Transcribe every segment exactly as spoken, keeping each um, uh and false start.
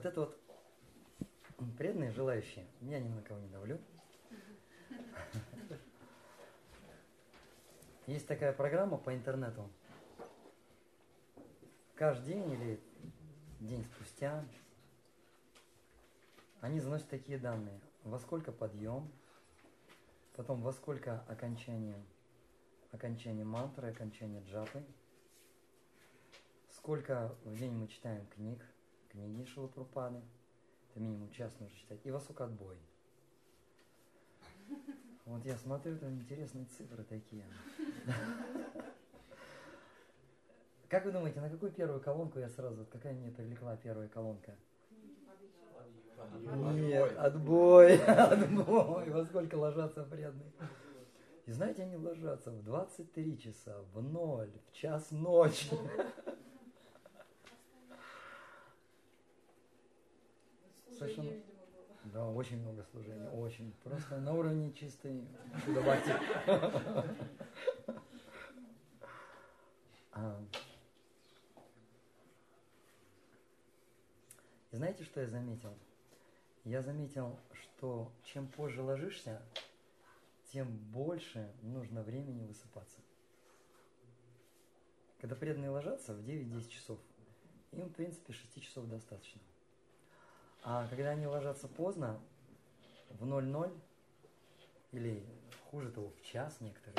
Вот это вот преданные, желающие, я ни на кого не давлю. Есть такая программа по интернету. Каждый день или день спустя они заносят такие данные. Во сколько подъем, потом во сколько окончание, окончание мантры, окончание джапы, сколько в день мы читаем книг, книги Шрилы Прабхупады, это минимум час нужно читать, и во сколько отбой. Вот я смотрю, там интересные цифры такие. Как вы думаете, на какую первую колонку я сразу, какая меня привлекла первая колонка? Нет, отбой, отбой, во сколько ложатся преданные. И знаете, они ложатся в двадцать три часа, в ноль, в час ночи. Совершенно... Да, очень много служений, очень. Просто на уровне чистой чудо-бхакти. И знаете, что я заметил? Я заметил, что чем позже ложишься, тем больше нужно времени высыпаться. Когда преданные ложатся в девять-десять часов, им, в принципе, шести часов достаточно. А когда они ложатся поздно, в ноль-ноль, или хуже того, в час некоторые,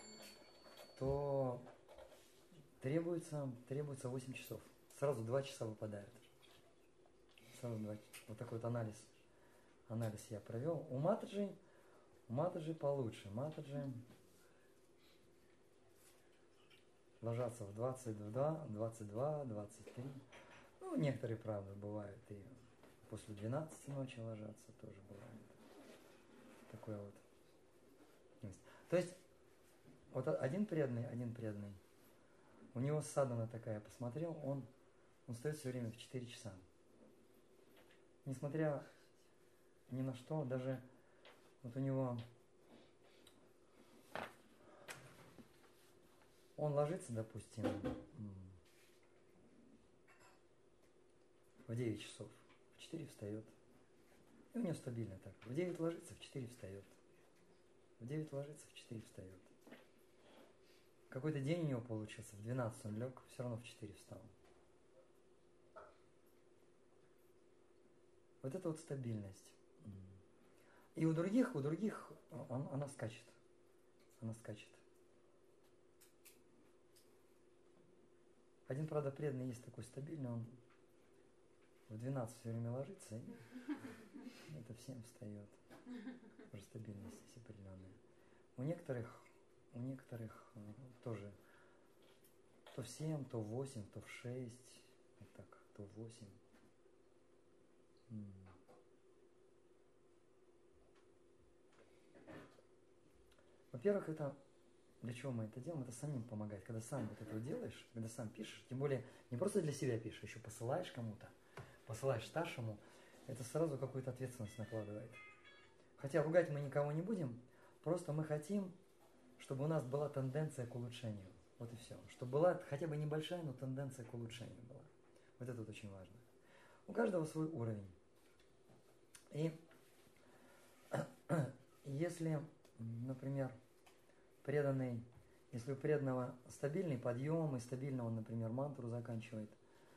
то требуется, требуется восемь часов. Сразу два часа выпадают. Сразу два. Вот такой вот анализ. Анализ я провел. У Матаджи, у Матаджи получше. Матаджи ложатся в двадцать два, двадцать два, двадцать три. Ну, некоторые, правда, бывают и после двенадцати ночи ложатся, тоже бывает. Такое вот. То есть, вот один преданный, один преданный, у него садхана такая, посмотрел, он, он встает все время в четыре часа. Несмотря ни на что, даже вот у него, он ложится, допустим, в девять часов, в четыре встает. И у него стабильно так. В девять ложится, в четыре встает. В девять ложится, в четыре встает. Какой-то день у него получился, в двенадцать он лег, все равно в четыре встал. Вот это вот стабильность. И у других, у других он, она скачет. Она скачет. Один, правда, преданный есть такой стабильный, он в двенадцать все время ложится, и это в семь встает. Уже стабильность есть определенная. У некоторых, у некоторых тоже то в семь, то в восемь, то в шесть, вот так, то в восемь. Во-первых, это для чего мы это делаем? Это самим помогает. Когда сам вот это делаешь, когда сам пишешь, тем более не просто для себя пишешь, еще посылаешь кому-то, посылаешь старшему, это сразу какую-то ответственность накладывает. Хотя ругать мы никого не будем, просто мы хотим, чтобы у нас была тенденция к улучшению. Вот и все. Чтобы была хотя бы небольшая, но тенденция к улучшению была. Вот это вот очень важно. У каждого свой уровень. И если, например, преданный, если у преданного стабильный подъем и стабильно он, например, мантру заканчивает,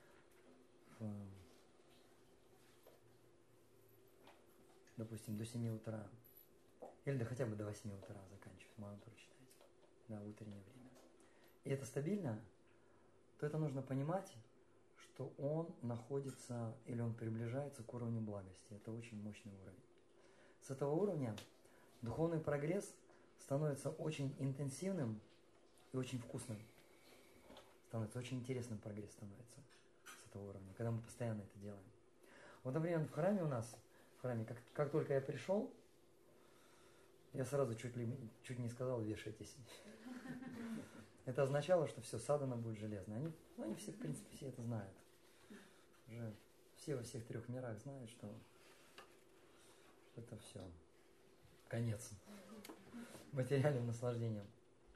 допустим, до семи утра, или да хотя бы до восьми утра заканчивает мантру читать, да, в утреннее время. И это стабильно, то это нужно понимать, что он находится или он приближается к уровню благости. Это очень мощный уровень. С этого уровня духовный прогресс становится очень интенсивным и очень вкусным. Становится очень интересным прогресс становится с этого уровня, когда мы постоянно это делаем. Вот, например, в храме у нас, в храме, как, как только я пришел, я сразу чуть ли чуть не сказал, вешайтесь. Это означало, что все, садхана будет железной. Они, ну, они все, в принципе, все это знают. Уже все во всех трех мирах знают, что это все. Конец материальным наслаждением.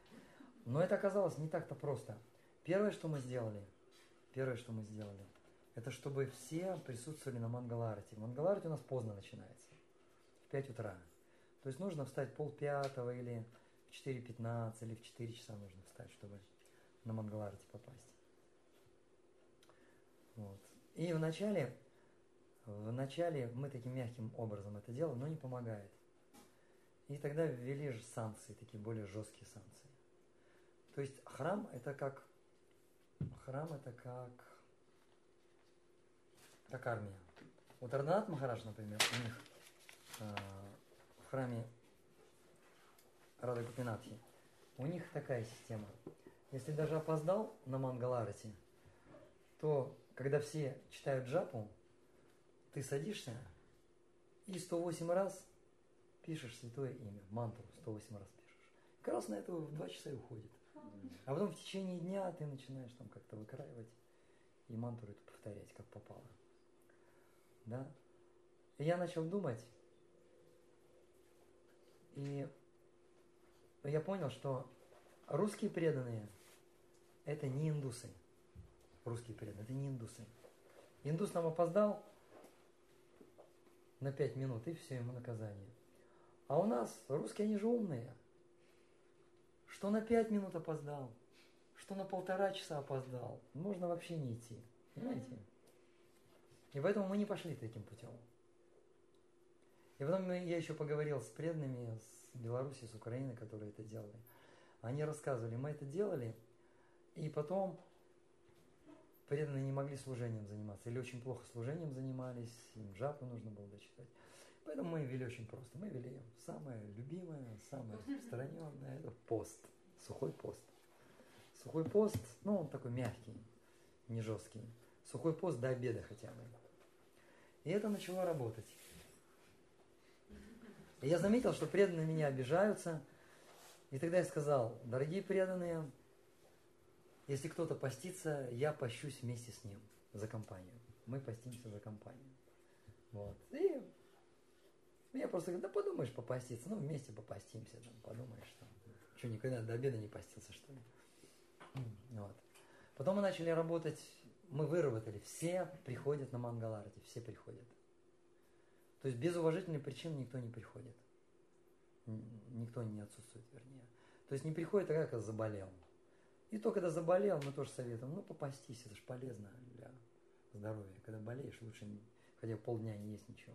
Но это оказалось не так-то просто. Первое, что мы сделали, первое, что мы сделали, это чтобы все присутствовали на Мангаларати. Мангаларати у нас поздно начинается, в пять утра. То есть нужно встать пол пятого или в четыре пятнадцать, или в четыре часа нужно встать, чтобы на Мангаларати попасть. Вот. И вначале, вначале мы таким мягким образом это делаем, но не помогает. И тогда ввели же санкции, такие более жесткие санкции. То есть храм это как храм это как, как армия. Вот Радханат Махарадж, например, у них э, в храме Рада Гопинатхи, у них такая система. Если даже опоздал на Мангаларати, то когда все читают джапу, ты садишься и сто восемь раз пишешь святое имя, мантру сто восемь раз пишешь. Как раз на это в два часа и уходит. А потом в течение дня ты начинаешь там как-то выкраивать и мантру эту повторять, как попало. Да? И я начал думать, и я понял, что русские преданные – это не индусы. Русские преданные – это не индусы. Индус нам опоздал на пять минут, и все, ему наказание. А у нас русские, они же умные. Что на пять минут опоздал, что на полтора часа опоздал, можно вообще не идти. Понимаете? И поэтому мы не пошли таким путем. И потом я еще поговорил с преданными с Беларуси, с Украины, которые это делали. Они рассказывали, мы это делали, и потом преданные не могли служением заниматься, или очень плохо служением занимались, им джапу нужно было дочитать. Поэтому мы вели очень просто. Мы вели самое любимое, самое распространенное, это пост, сухой пост. Сухой пост, ну он такой мягкий, не жесткий. Сухой пост до обеда хотя бы. И это начало работать. И я заметил, что преданные меня обижаются. И тогда я сказал, дорогие преданные, если кто-то постится, я пощусь вместе с ним за компанию. Мы постимся за компанию. Вот. И я просто говорю, да подумаешь попаститься, ну вместе попастимся, там, подумаешь, что, что никогда до обеда не постился, что ли. Вот. Потом мы начали работать, мы выработали, все приходят на Мангаларати, все приходят. То есть без уважительной причины никто не приходит. Никто не отсутствует, вернее. То есть не приходит тогда, когда заболел. И то, когда заболел, мы тоже советуем, ну попастись, это же полезно для здоровья. Когда болеешь, лучше хотя бы полдня не есть ничего.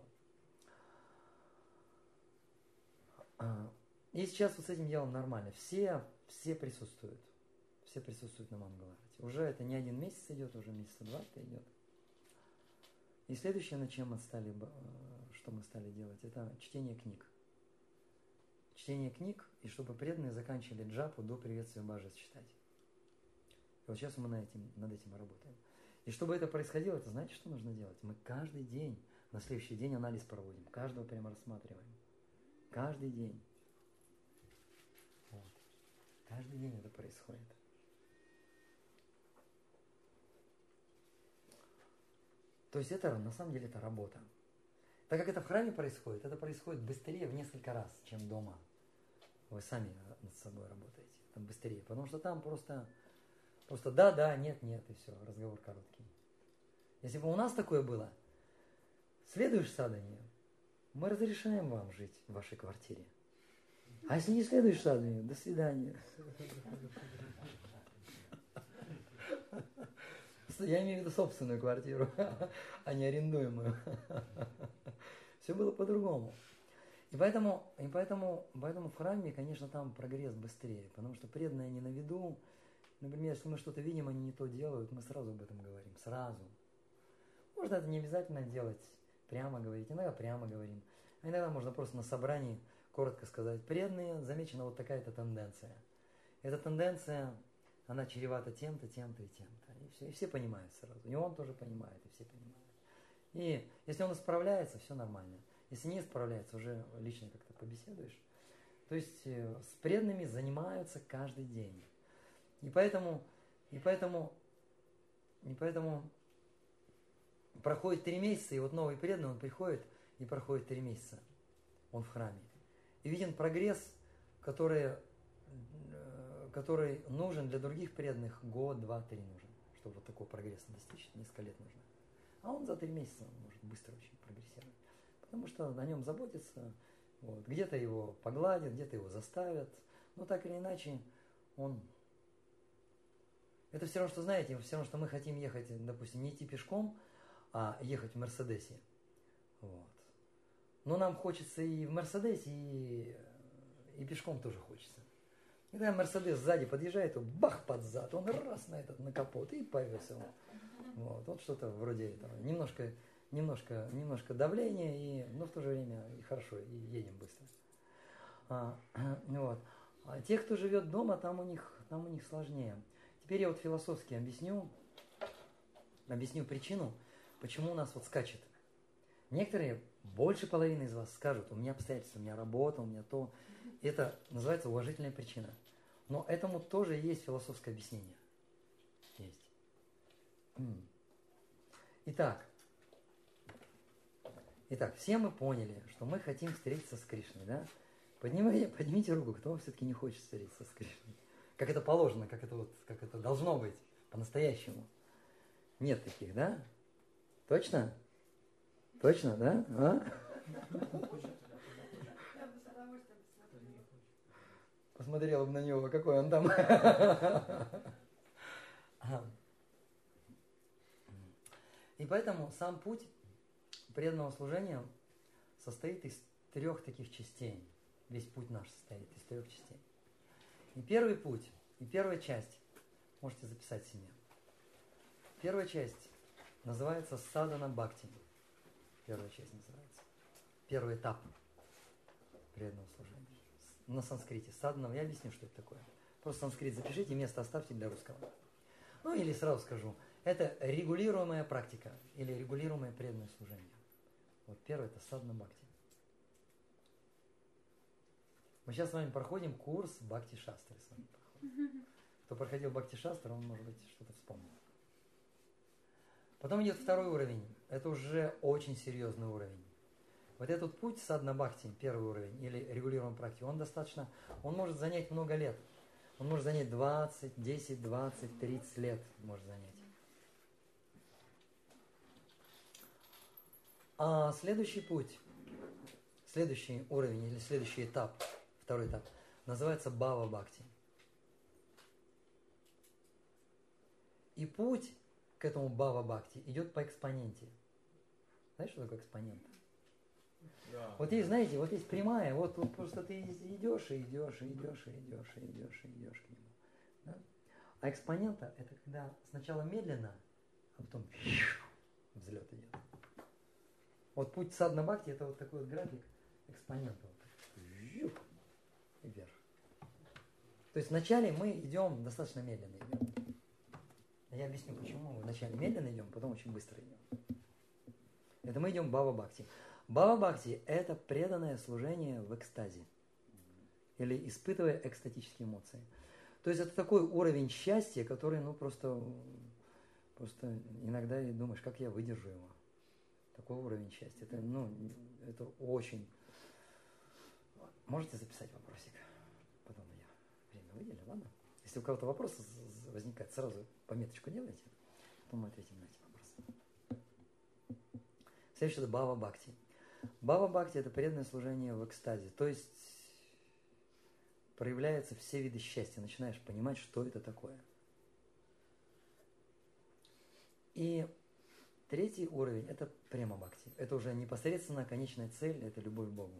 И сейчас вот с этим делом нормально. Все, все присутствуют. Все присутствуют на Мангаларати. Уже это не один месяц идет, уже месяца два это идет. И следующее, на чем мы стали, что мы стали делать, это чтение книг. Чтение книг, и чтобы преданные заканчивали джапу до приветствия божеств читать. И вот сейчас мы над этим, над этим работаем. И чтобы это происходило, это знаете, что нужно делать? Мы каждый день, на следующий день анализ проводим. Каждого прямо рассматриваем. Каждый день. Вот. Каждый день это происходит. То есть это, на самом деле, это работа. Так как это в храме происходит, это происходит быстрее в несколько раз, чем дома. Вы сами над собой работаете. Там быстрее. Потому что там просто, просто да, да, нет, нет, и все. Разговор короткий. Если бы у нас такое было, следуешь саданию, мы разрешаем вам жить в вашей квартире. А если не следуешь саданию, до свидания. Я имею в виду собственную квартиру, а не арендуемую. Все было по-другому. И поэтому, и поэтому, поэтому в храме, конечно, там прогресс быстрее, потому что преданные не на виду. Например, если мы что-то видим, они не то делают, мы сразу об этом говорим, сразу. Можно это не обязательно делать, прямо говорить, иногда прямо говорим. А иногда можно просто на собрании коротко сказать, преданные, замечена вот такая-то тенденция. Эта тенденция, она чревата тем-то, тем-то и тем-то. И все, и все понимают сразу. И он тоже понимает, и все понимают. И если он исправляется, все нормально. Если не исправляется, уже лично как-то побеседуешь. То есть э, с преданными занимаются каждый день. И поэтому, и поэтому, и поэтому проходит три месяца, и вот новый преданный, он приходит, и проходит три месяца. Он в храме. И виден прогресс, который, э, который нужен для других преданных год, два, три нужен. Чтобы вот такого прогресса достичь, несколько лет нужно. А он за три месяца может быстро очень прогрессировать. Потому что на нем заботятся, вот, где-то его погладят, где-то его заставят. Но так или иначе, он... Это все равно, что, знаете, все равно, что мы хотим ехать, допустим, не идти пешком, а ехать в Мерседесе. Вот. Но нам хочется и в Мерседесе, и, и пешком тоже хочется. И когда Мерседес сзади подъезжает, то бах под зад, он раз на этот, на капот и повез его. Вот, вот что-то вроде этого. Немножко, немножко, немножко давления, и, но в то же время и хорошо, и едем быстро. А, вот. А те, кто живет дома, там у них, там у них сложнее. Теперь я вот философски объясню, объясню причину, почему у нас вот скачет. Некоторые, больше половины из вас скажут, у меня обстоятельства, у меня работа, у меня то. Это называется уважительная причина. Но этому тоже есть философское объяснение. Есть. Итак, итак, все мы поняли, что мы хотим встретиться с Кришной, да? Поднимите, поднимите руку, кто все-таки не хочет встретиться с Кришной. Как это положено, как это, вот, как это должно быть по-настоящему. Нет таких, да? Точно? Точно, да? А? Посмотрела бы на него, какой он там. И поэтому сам путь преданного служения состоит из трех таких частей. Весь путь наш состоит из трех частей. И первый путь, и первая часть, можете записать себе. Первая часть называется садана бхакти. Первая часть называется. Первый этап преданного служения. На санскрите. Садана, я объясню, что это такое. Просто санскрит запишите, место оставьте для русского. Ну или сразу скажу. Это регулируемая практика или регулируемое преданное служение. Вот первое это садана бхакти. Мы сейчас с вами проходим курс Бхакти Шастры. С вами проходим. Кто проходил Бхакти Шастры, он, может быть, что-то вспомнил. Потом идет второй уровень. Это уже очень серьезный уровень. Вот этот путь садана бхакти, первый уровень, или регулируемой практики, он достаточно, он может занять много лет. Он может занять двадцать, десять, двадцать, тридцать лет может занять. А следующий путь, следующий уровень или следующий этап, второй этап, называется бхава бхакти. И путь к этому бхава бхакти идет по экспоненте. Знаешь, что такое экспонент? Да. Вот есть, знаете, вот есть прямая, вот, вот просто ты идешь и идешь, и идешь, и идешь, и идешь, и идешь к нему. Да? А экспонента это когда сначала медленно, а потом взлет идет. Вот путь садана бхакти это вот такой вот график экспонента. Вот, и вверх. То есть вначале мы идем достаточно медленно идем. Я объясню, почему мы вначале медленно идем, потом очень быстро идем. Это мы идем в бхава бхакти. Бхава бхакти – это преданное служение в экстазе. Или испытывая экстатические эмоции. То есть это такой уровень счастья, который, ну, просто, просто иногда и думаешь, как я выдержу его. Такой уровень счастья. Это, ну, это очень... Можете записать вопросик? Потом я время выделю, ладно? Если у кого-то вопрос возникает, сразу пометочку делайте, потом мы ответим на эти вопросы. Следующее – это бхава бхакти. Бхава бхакти – это преданное служение в экстазе. То есть проявляются все виды счастья. Начинаешь понимать, что это такое. И третий уровень – это према бхакти. Это уже непосредственно конечная цель – это любовь к Богу.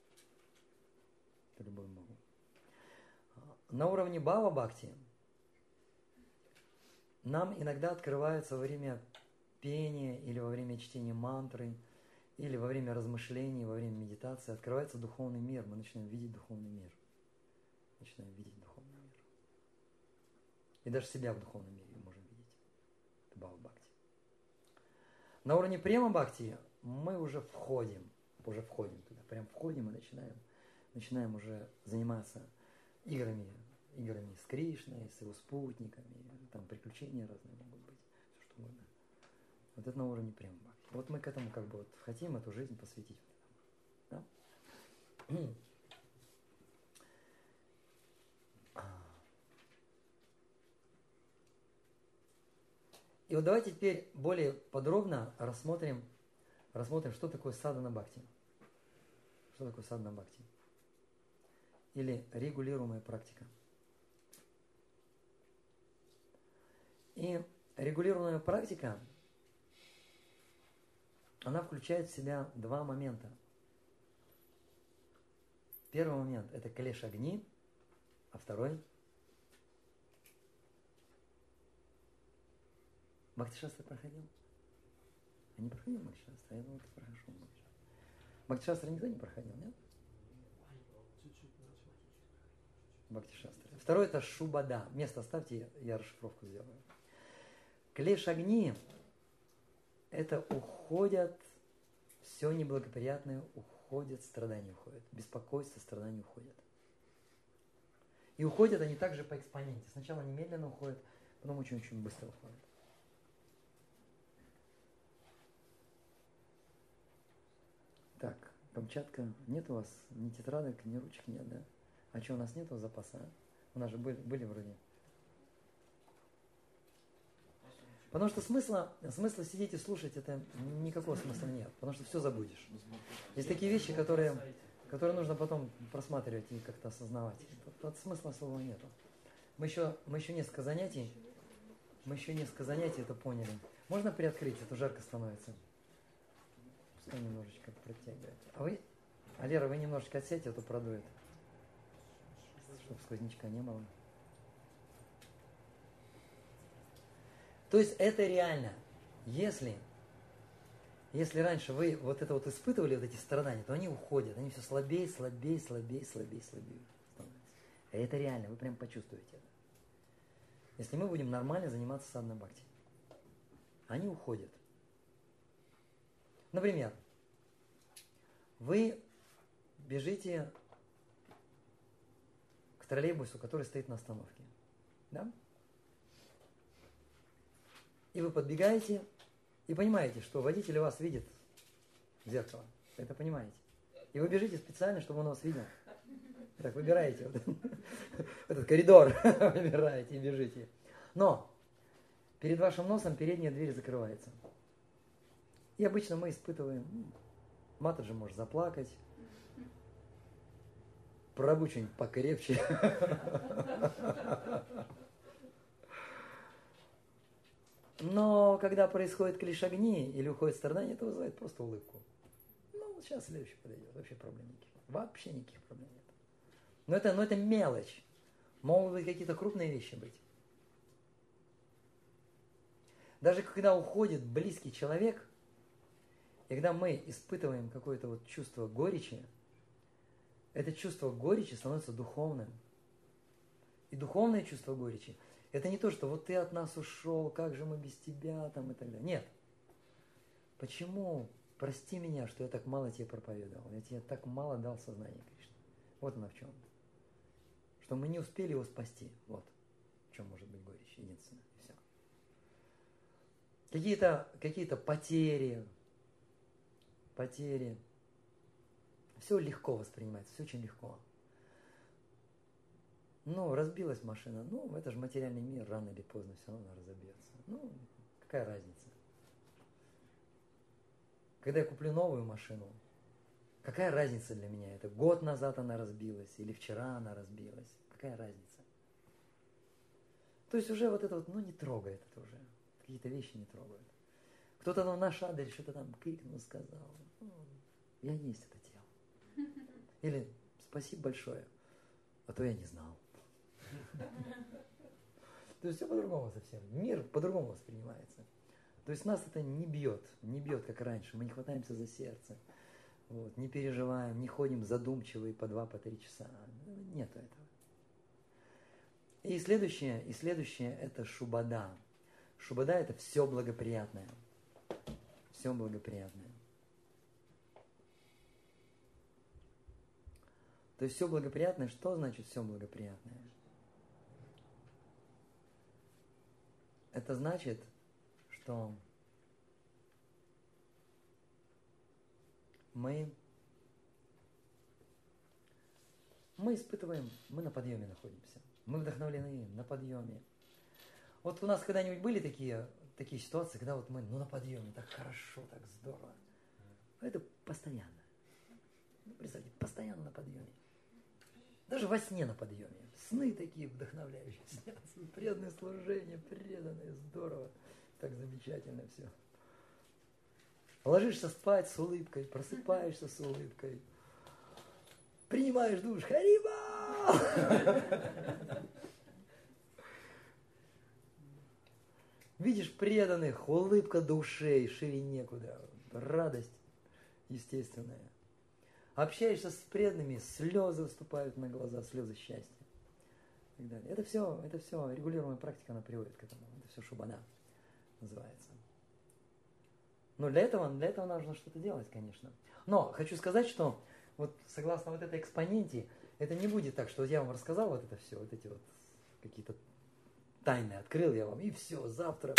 Это любовь к Богу. На уровне бхава бхакти нам иногда открывается во время пения или во время чтения мантры, или во время размышлений, во время медитации, открывается духовный мир. Мы начинаем видеть духовный мир. Начинаем видеть духовный мир. И даже себя в духовном мире можем видеть. Это бхава бхакти. На уровне према бхакти мы уже входим, уже входим туда, прям входим и начинаем, начинаем уже заниматься играми, играми с Кришной, с его спутниками, там приключения разные могут быть, все что угодно. Вот это на уровне према бхакти. Вот мы к этому как бы вот хотим эту жизнь посвятить. Да? И вот давайте теперь более подробно рассмотрим, рассмотрим, что такое садхана бхакти. Что такое садхана бхакти? Или регулируемая практика. И регулируемая практика, она включает в себя два момента. Первый момент – это клеш огни, а второй – Бхакти-шастра проходил? А не проходил Бхакти-шастра? Я думал, ты прошел Бхакти-шастра. Бхакти-шастра никто не проходил, нет? Бхакти-шастра. Второй – это шубада. Место оставьте, я расшифровку сделаю. Клеш огни – это уходят, все неблагоприятное уходит, страдания уходят, беспокойство, страдания уходят. И уходят они также по экспоненте. Сначала они медленно уходят, потом очень-очень быстро уходят. Так, Камчатка, нет у вас ни тетрадок, ни ручек нет, да? А что, у нас нету запаса? А? У нас же были, были вроде. Потому что смысла, смысла сидеть и слушать, это никакого смысла нет. Потому что все забудешь. Есть такие вещи, которые, которые нужно потом просматривать и как-то осознавать. От, от смысла особого нету. Мы еще, мы еще несколько занятий, мы еще несколько занятий это поняли. Можно приоткрыть, а то жарко становится. Пускай немножечко протягивает. А вы, а Лера, вы немножечко отсядьте, а то продует. Чтобы сквознячка не было. То есть это реально. Если, если раньше вы вот это вот испытывали, вот эти страдания, то они уходят. Они все слабее, слабее, слабее, слабее, слабее становятся. Это реально, вы прям почувствуете это. Если мы будем нормально заниматься садхана бхакти, они уходят. Например, вы бежите к троллейбусу, который стоит на остановке. Да? И вы подбегаете и понимаете, что водитель вас видит в зеркало. Это понимаете. И вы бежите специально, чтобы он вас видел. Так, выбираете вот этот коридор, выбираете и бежите. Но перед вашим носом передняя дверь закрывается. И обычно мы испытываем, Матаджи может заплакать, Прабху что-нибудь покрепче. Но когда происходит клеш огни или уходит страдание, это вызывает просто улыбку. Ну, сейчас следующий подойдет, вообще проблем никаких. Вообще никаких проблем нет. Но это, но это мелочь. Могут быть какие-то крупные вещи быть. Даже когда уходит близкий человек, и когда мы испытываем какое-то вот чувство горечи, это чувство горечи становится духовным. И духовное чувство горечи – это не то, что вот ты от нас ушел, как же мы без тебя, там и так далее. Нет. Почему? Прости меня, что я так мало тебе проповедовал. Я тебе так мало дал сознания, Кришна. Вот она в чем. Что мы не успели его спасти. Вот в чем может быть горечь. Единственное. И все. Какие-то, какие-то потери. Потери. Все легко воспринимается. Все очень легко. Ну, разбилась машина. Ну, это же материальный мир. Рано или поздно все равно разобьется. Ну, какая разница? Когда я куплю новую машину, какая разница для меня? Это год назад она разбилась или вчера она разбилась? Какая разница? То есть уже вот это вот, ну не трогает это уже. Какие-то вещи не трогают. Кто-то там на шадель что-то там крикнул, сказал. Ну, я есть это тело. Или спасибо большое, а то я не знал. То есть все по-другому совсем. Мир по-другому воспринимается. То есть нас это не бьет, не бьет, как раньше. Мы не хватаемся за сердце, вот, не переживаем, не ходим задумчивые по два, по три часа. Нет этого. И следующее, и следующее это шубада. Шубада это все благоприятное. Все благоприятное. То есть все благоприятное, что значит все благоприятное? Это значит, что мы, мы испытываем, мы на подъеме находимся. Мы вдохновлены на подъеме. Вот у нас когда-нибудь были такие, такие ситуации, когда вот мы, ну, на подъеме, так хорошо, так здорово. Это постоянно. Ну, представьте, постоянно на подъеме. Даже во сне на подъеме. Сны такие вдохновляющие снятся. Преданное служение, преданное, здорово. Так замечательно все. Ложишься спать с улыбкой, просыпаешься с улыбкой. Принимаешь душ. Хариба! Видишь преданных, улыбка до ушей, шире некуда. Радость естественная. Общаешься с преданными, слезы выступают на глаза, слезы счастья. И так далее. Это все, это все регулируемая практика, она приводит к этому. Это все шубана называется. Но для этого, для этого нужно что-то делать, конечно. Но хочу сказать, что вот согласно вот этой экспоненте, это не будет так, что я вам рассказал вот это все, вот эти вот какие-то тайны открыл я вам, и все, завтра.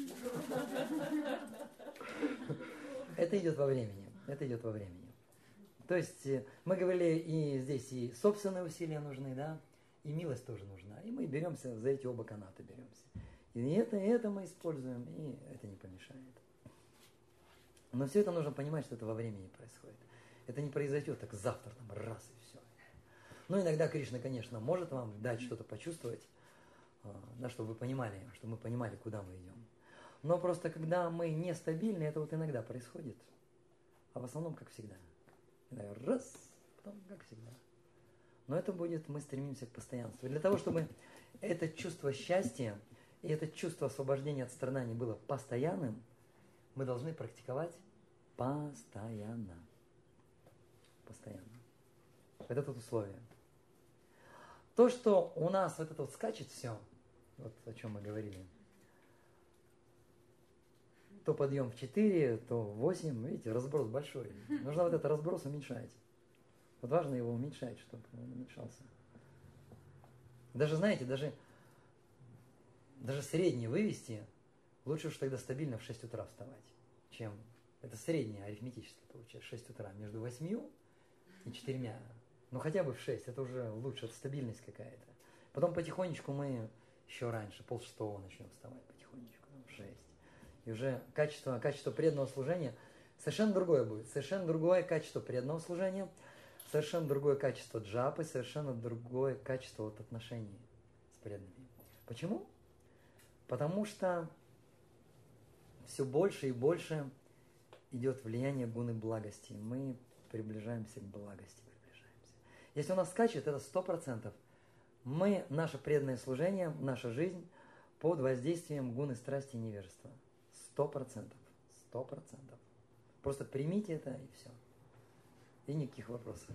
Это идет во времени. Это идет во времени. То есть мы говорили, и здесь и собственные усилия нужны, да, и милость тоже нужна. И мы беремся, за эти оба каната беремся. И это, и это мы используем, и это не помешает. Но все это нужно понимать, что это во времени происходит. Это не произойдет так завтра, там, раз и все. Ну, иногда Кришна, конечно, может вам дать что-то почувствовать, да, чтобы вы понимали, чтобы мы понимали, куда мы идем. Но просто когда мы нестабильны, это вот иногда происходит. А в основном, как всегда. Раз, потом как всегда. Но это будет, мы стремимся к постоянству. И для того, чтобы это чувство счастья и это чувство освобождения от страданий было постоянным, мы должны практиковать постоянно. Постоянно. Это тут условие. То, что у нас вот это вот скачет все, вот о чем мы говорили, то подъем в четыре, то в восемь, видите, разброс большой. Нужно вот этот разброс уменьшать. Вот важно его уменьшать, чтобы он уменьшался. Даже, знаете, даже, даже средний вывести, лучше уж тогда стабильно в шесть утра вставать, чем, это среднее арифметически получается, шесть утра, между восьмью и четырьмя. Ну хотя бы в шесть, это уже лучше, это стабильность какая-то. Потом потихонечку мы еще раньше, полшестого начнем вставать потихонечку, в шесть. И уже качество, качество преданного служения совершенно другое будет. Совершенно другое качество преданного служения, совершенно другое качество джапы, совершенно другое качество вот отношений с преданными. Почему? Потому что все больше и больше идет влияние гуны благости. Мы приближаемся к благости. Приближаемся. Если у нас скачет, это сто процентов. Мы, наше преданное служение, наша жизнь под воздействием гуны страсти и невежества. Сто процентов. Сто процентов. Просто примите это и все. И никаких вопросов.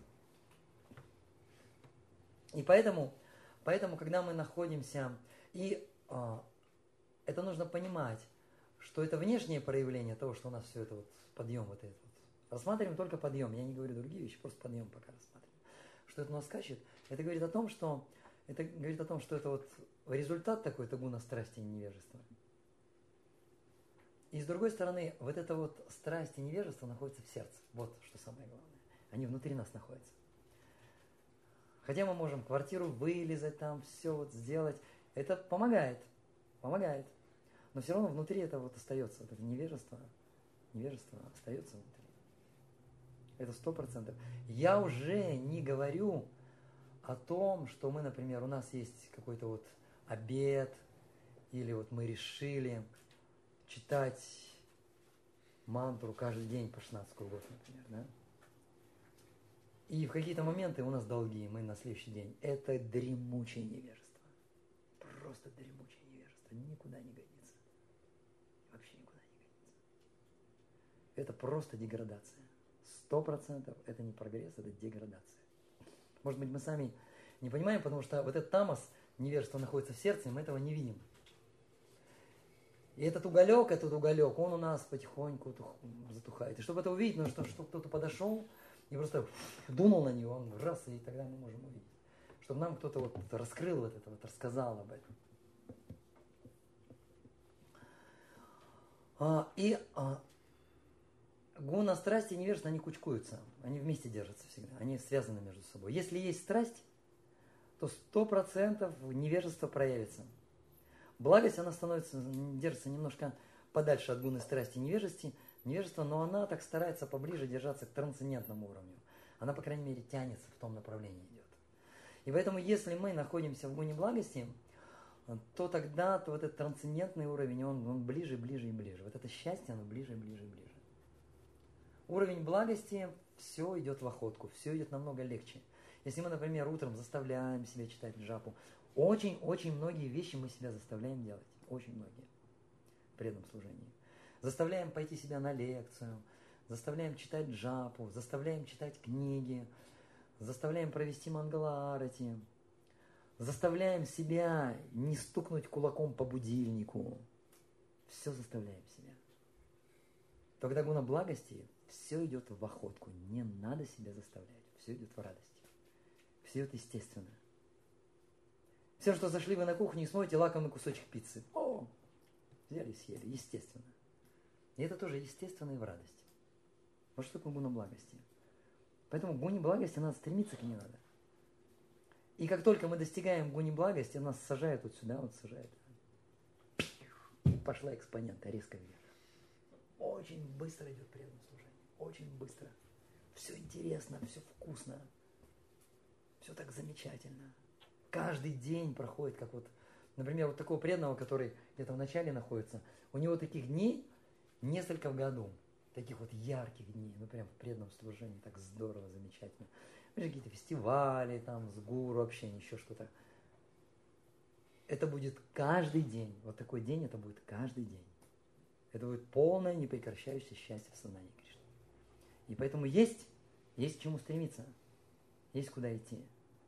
И поэтому, поэтому когда мы находимся, и а, это нужно понимать, что это внешнее проявление того, что у нас все это вот подъем вот этот вот. Рассматриваем только подъем, я не говорю другие вещи, просто подъем пока рассматриваем. Что это у нас скачет, это говорит о том, что это говорит о том, что это вот результат такой, это гуна страсти и невежества. И с другой стороны, вот эта вот страсть и невежество находится в сердце. Вот что самое главное. Они внутри нас находятся. Хотя мы можем квартиру вылезать там, все вот сделать. Это помогает. Помогает. Но все равно внутри это вот остается. Вот это невежество. Невежество остается внутри. Это сто процентов. Я уже не говорю о том, что мы, например, у нас есть какой-то вот обет, или вот мы решили читать мантру каждый день по шестнадцать кругов, например, да? И в какие-то моменты у нас долги, мы на следующий день. Это дремучее невежество. Просто дремучее невежество. Никуда не годится. Вообще никуда не годится. Это просто деградация. Сто процентов это не прогресс, это деградация. Может быть, мы сами не понимаем, потому что вот этот тамос, невежество находится в сердце, и мы этого не видим. И этот уголек, этот уголек, он у нас потихоньку затухает. И чтобы это увидеть, нужно, чтобы кто-то подошел и просто дунул на него, он раз, и тогда мы можем увидеть. Чтобы нам кто-то вот раскрыл вот это, вот рассказал об этом. А, и а, гуна страсти и невежество, они кучкуются, они вместе держатся всегда, они связаны между собой. Если есть страсть, то сто процентов невежество проявится. Благость, она становится, держится немножко подальше от гуны страсти и невежести, невежества, но она так старается поближе держаться к трансцендентному уровню. Она, по крайней мере, тянется в том направлении идет. И поэтому, если мы находимся в гуне благости, то тогда то вот этот трансцендентный уровень, он, он ближе, ближе и ближе. Вот это счастье, оно ближе, ближе и ближе. Уровень благости, все идет в охотку, все идет намного легче. Если мы, например, утром заставляем себя читать джапу, очень-очень многие вещи мы себя заставляем делать. Очень многие. В преданном служении. Заставляем пойти себя на лекцию, заставляем читать джапу, заставляем читать книги, заставляем провести мангала-арати, заставляем себя не стукнуть кулаком по будильнику. Все заставляем себя. То когда гуна благости, все идет в охотку. Не надо себя заставлять. Все идет в радости. Все идет естественно. Все, что зашли вы на кухню и смотрите лакомый кусочек пиццы. О, взяли и съели. Естественно. И это тоже естественно и в радости. Вот что такое гуна благости. Поэтому к гуне благости надо стремиться, к ней надо. И как только мы достигаем гуни благости, нас сажает вот сюда, вот сажает. И пошла экспонента резко вверх. Очень быстро идет преданное служение. Очень быстро. Все интересно, все вкусно. Все так замечательно. Каждый день проходит, как вот, например, вот такого преданного, который где-то в начале находится, у него таких дней несколько в году. Таких вот ярких дней, ну прям в преданном служении, так здорово, замечательно. Какие-то фестивали, там, с гуру, общение, еще что-то. Это будет каждый день. Вот такой день, это будет каждый день. Это будет полное, непрекращающееся счастье в сознании Кришны. И поэтому есть, есть к чему стремиться. Есть куда идти.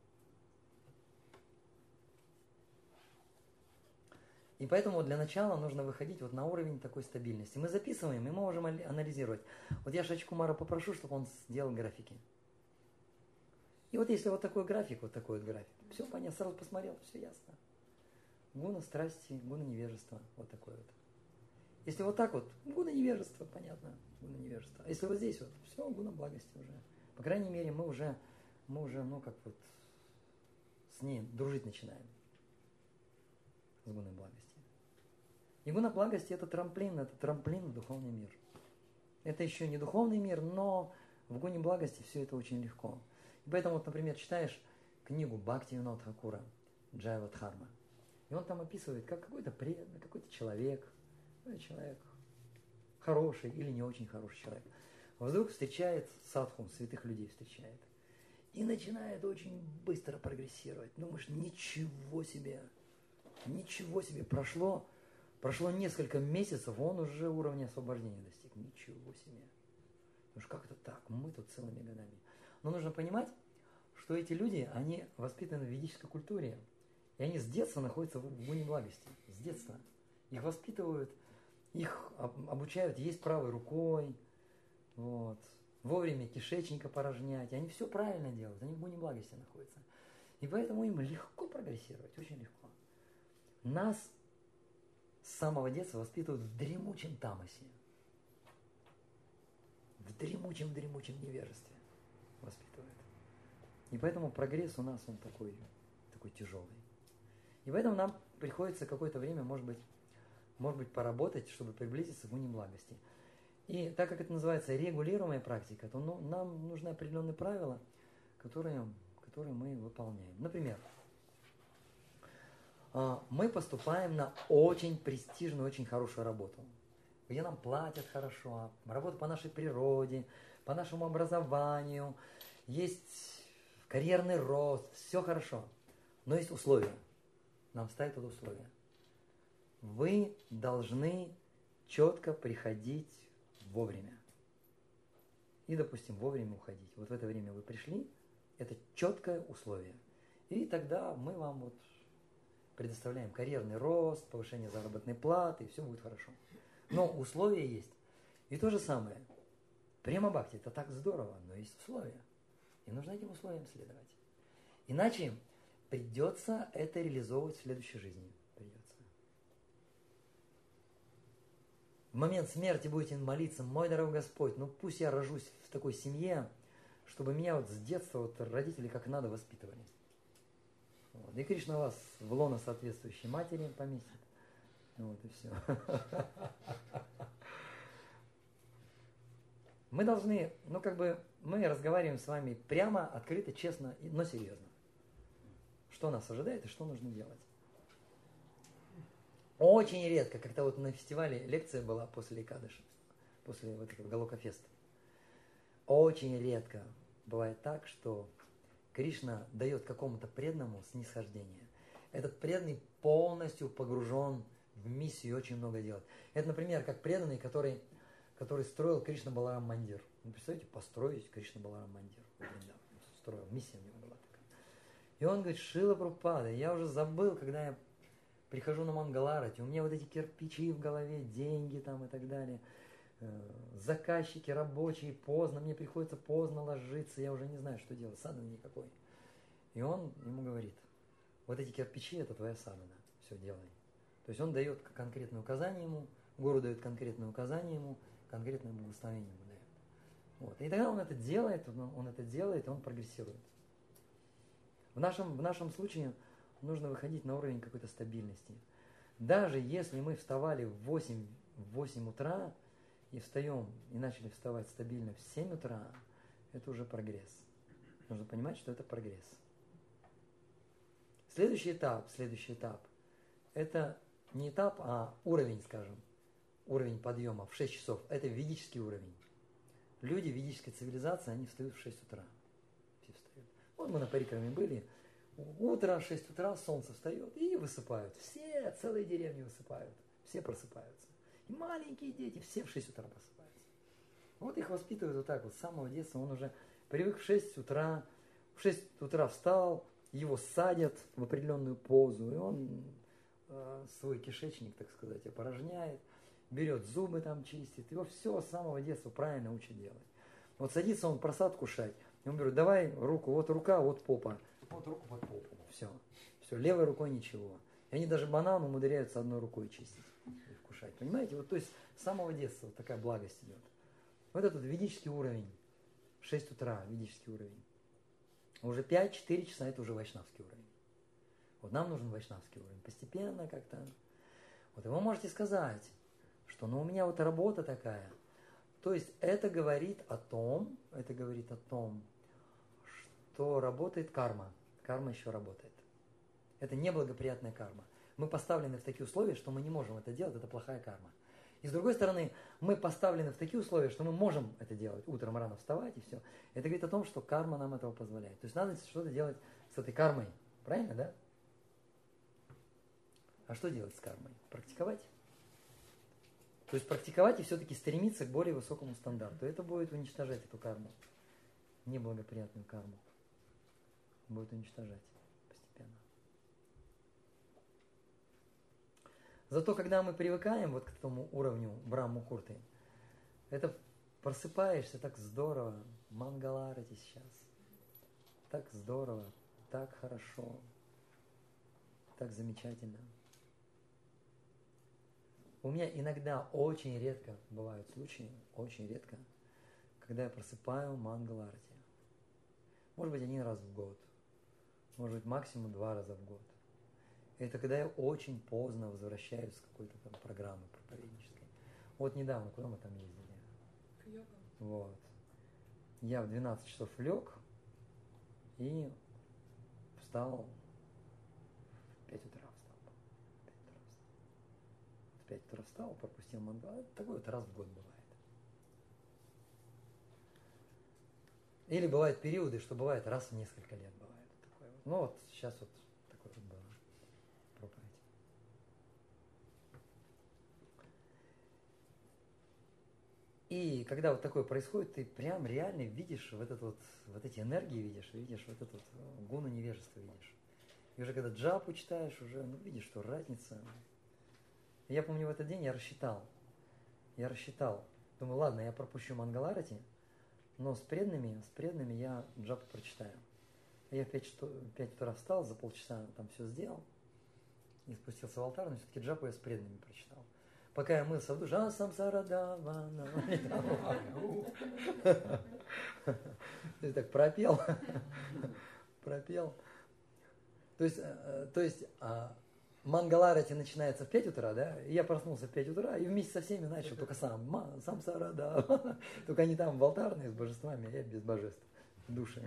И поэтому для начала нужно выходить вот на уровень такой стабильности. Мы записываем, и мы можем анализировать. Вот я Шачкумара попрошу, чтобы он сделал графики. И вот если вот такой график, вот такой вот график, все понятно, сразу посмотрел, все ясно. Гуна страсти, гуна невежества, вот такой вот. Если вот так вот, гуна невежества, понятно, гуна невежества. А если вот здесь вот, все, гуна благости уже. По крайней мере, мы уже, мы уже, ну как вот, с ней дружить начинаем. С гуной благости. И гуна благости это трамплин, это трамплин в духовный мир. Это еще не духовный мир, но в гуне благости все это очень легко. И поэтому, вот, например, читаешь книгу Бхактивинода Тхакура Джайва Дхарма, и он там описывает, как какой-то преданный, какой-то человек, какой-то человек хороший или не очень хороший человек, вдруг встречает садху, святых людей встречает, и начинает очень быстро прогрессировать. Думаешь, ничего себе, ничего себе, прошло, прошло несколько месяцев, он уже уровня освобождения достиг. Ничего себе. Потому что как это так? Мы тут целыми годами. Но нужно понимать, что эти люди, они воспитаны в ведической культуре. И они с детства находятся в гуне благости. С детства. Их воспитывают, их обучают есть правой рукой, вот, вовремя кишечника порожнять. И они все правильно делают. Они в гуне благости находятся. И поэтому им легко прогрессировать, очень легко. Нас с самого детства воспитывают в дремучем тамасе. В дремучем-дремучем невежестве воспитывают. И поэтому прогресс у нас, он такой, такой тяжелый. И поэтому нам приходится какое-то время, может быть, может быть, поработать, чтобы приблизиться к гуне благости. И так как это называется регулируемая практика, то ну, нам нужны определенные правила, которые, которые мы выполняем. Например, мы поступаем на очень престижную, очень хорошую работу, где нам платят хорошо, работа по нашей природе, по нашему образованию, есть карьерный рост, все хорошо. Но есть условия. Нам ставят это условия. Вы должны четко приходить вовремя. И, допустим, вовремя уходить. Вот в это время вы пришли, это четкое условие. И тогда мы вам вот предоставляем карьерный рост, повышение заработной платы, и все будет хорошо. Но условия есть. И то же самое. Према бхакти – это так здорово, но есть условия. И нужно этим условиям следовать. Иначе придется это реализовывать в следующей жизни. Придется. В момент смерти будете молиться: мой дорогой Господь, ну пусть я рожусь в такой семье, чтобы меня вот с детства вот родители как надо воспитывали. Вот. И Кришна вас в лоно соответствующей матери поместит. Вот и все. Мы должны, ну как бы, мы разговариваем с вами прямо, открыто, честно, но серьезно. Что нас ожидает и что нужно делать. Очень редко, как-то вот на фестивале лекция была после Экадыши, после вот этого Галока-феста. Очень редко бывает так, что Кришна дает какому-то преданному снисхождение. Этот преданный полностью погружен в миссию и очень много делает. Это, например, как преданный, который, который строил Кришна Баларам Мандир. Вы представляете, построить Кришна Баларам Мандир. Строил, миссия у него была такая. И он говорит: Шрила Прабхупада, я уже забыл, когда я прихожу на Мангаларати, у меня вот эти кирпичи в голове, деньги там и так далее, заказчики, рабочие, поздно, мне приходится поздно ложиться, я уже не знаю, что делать, садханы никакой. И он ему говорит: вот эти кирпичи, это твоя садхана, все делай. То есть он дает конкретное указание ему, гуру дает конкретное указание ему, конкретное благословение ему дает. Вот. И тогда он это делает, он, он это делает, и он прогрессирует. В нашем, в нашем случае нужно выходить на уровень какой-то стабильности. Даже если мы вставали в восемь, в восемь утра и встаем, и начали вставать стабильно в семь утра, это уже прогресс. Нужно понимать, что это прогресс. Следующий этап, следующий этап, это не этап, а уровень, скажем, уровень подъема в шесть часов. Это ведический уровень. Люди ведической цивилизации, они встают в шесть утра. Все встают. Вот мы на Парикраме были. Утро, шесть утра, солнце встает и высыпают. Все, целые деревни высыпают. Все просыпаются. И маленькие дети, все в шесть утра просыпаются. Вот их воспитывают вот так вот с самого детства. Он уже привык в шесть утра, в шесть утра встал, его садят в определенную позу, и он э, свой кишечник, так сказать, опорожняет, берет зубы там, чистит. Его все с самого детства правильно учат делать. Вот садится он просад кушать, и он говорит: давай руку, вот рука, вот попа. Вот руку под попу. Все. Все, левой рукой ничего. И они даже банан умудряются одной рукой чистить и вкушать. Понимаете? Вот то есть с самого детства вот такая благость идет. Вот этот ведический уровень. шесть утра ведический уровень. Уже пять-четыре часа это уже вайшнавский уровень. Вот нам нужен вайшнавский уровень. Постепенно как-то. Вот и вы можете сказать, что ну у меня вот работа такая. То есть это говорит о том, это говорит о том, что работает карма. Карма еще работает. Это неблагоприятная карма. Мы поставлены в такие условия, что мы не можем это делать, это плохая карма. И с другой стороны, мы поставлены в такие условия, что мы можем это делать, утром рано вставать и все. Это говорит о том, что карма нам этого позволяет. То есть надо что-то делать с этой кармой. Правильно, да? А что делать с кармой? Практиковать? То есть практиковать и все-таки стремиться к более высокому стандарту. Это будет уничтожать эту карму. Неблагоприятную карму. Будет уничтожать постепенно. Зато когда мы привыкаем вот к этому уровню Брахма-мухурты, это просыпаешься так здорово, Мангаларати сейчас, так здорово, так хорошо, так замечательно. У меня иногда очень редко бывают случаи, очень редко, когда я просыпаю Мангаларати. Может быть, один раз в год, может быть, максимум два раза в год. Это когда я очень поздно возвращаюсь с какой-то там программы проповеднической. Вот недавно, куда мы там ездили? К йогам. Вот. Я в двенадцать часов лег и встал в пять утра встал. В пять утра встал, пропустил мангал. Такой вот раз в год бывает. Или бывают периоды, что бывает раз в несколько лет бывает. Такое вот. Ну вот сейчас вот такое вот было. Проповедь. И когда вот такое происходит, ты прям реально видишь вот, этот вот, вот эти энергии, видишь, видишь вот этот вот гуна невежества видишь. И уже когда джапу читаешь, уже ну, видишь, что разница. И я помню, в этот день я рассчитал. Я рассчитал. Думаю, ладно, я пропущу Мангаларати, но с преданными, с преданными я джапу прочитаю. Я в пять утра встал, за полчаса там все сделал. И спустился в алтарь, но все-таки джапу я с преданными прочитал. Пока я мылся в душе, а самсарадавана. То есть так пропел. Пропел. То есть, то есть Мангаларати начинается в пять утра, да, и я проснулся в пять утра, и вместе со всеми начал только сам, ма, сам Сара, да, только они там в алтарные с божествами, а я без божеств, в душе.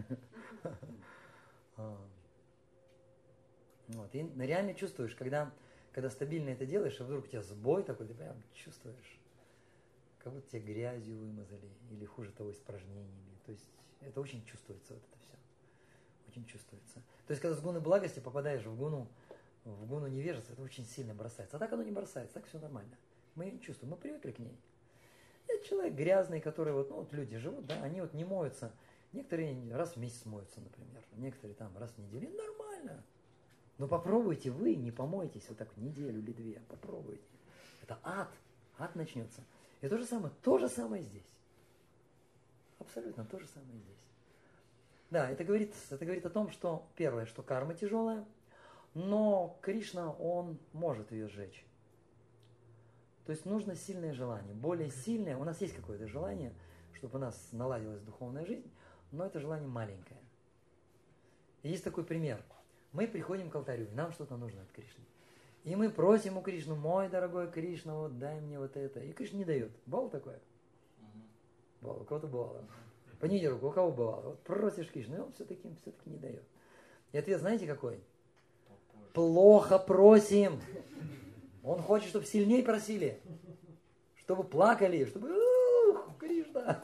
Вот, и реально чувствуешь, когда, когда стабильно это делаешь, а вдруг у тебя сбой такой, ты прям чувствуешь, как будто тебя грязью вымазали, или хуже того, испражнениями, то есть это очень чувствуется, вот это все, очень чувствуется. То есть, когда с гуны благости попадаешь в гуну, в гуну невежества, это очень сильно бросается. А так оно не бросается, так все нормально. Мы ее не чувствуем, мы привыкли к ней. Это человек грязный, который вот, ну вот люди живут, да, они вот не моются. Некоторые раз в месяц моются, например. Некоторые там раз в неделю. Это нормально. Но попробуйте вы, не помойтесь вот так неделю или две. Попробуйте. Это ад. Ад начнется. И то же самое, то же самое здесь. Абсолютно то же самое здесь. Да, это говорит, это говорит о том, что первое, что карма тяжелая, но Кришна, он может ее сжечь. То есть нужно сильное желание. Более сильное, у нас есть какое-то желание, чтобы у нас наладилась духовная жизнь, но это желание маленькое. И есть такой пример. Мы приходим к алтарю, и нам что-то нужно от Кришны. И мы просим у Кришны: мой дорогой Кришна, вот дай мне вот это. И Кришна не дает. Бывало такое? Бывало, у кого-то бывало. Поднимите руку, у кого бывало? Вот просишь Кришну, и он все-таки, все-таки не дает. И ответ знаете какой? Плохо просим. Он хочет, чтобы сильнее просили. Чтобы плакали, чтобы... Ух, Кришна!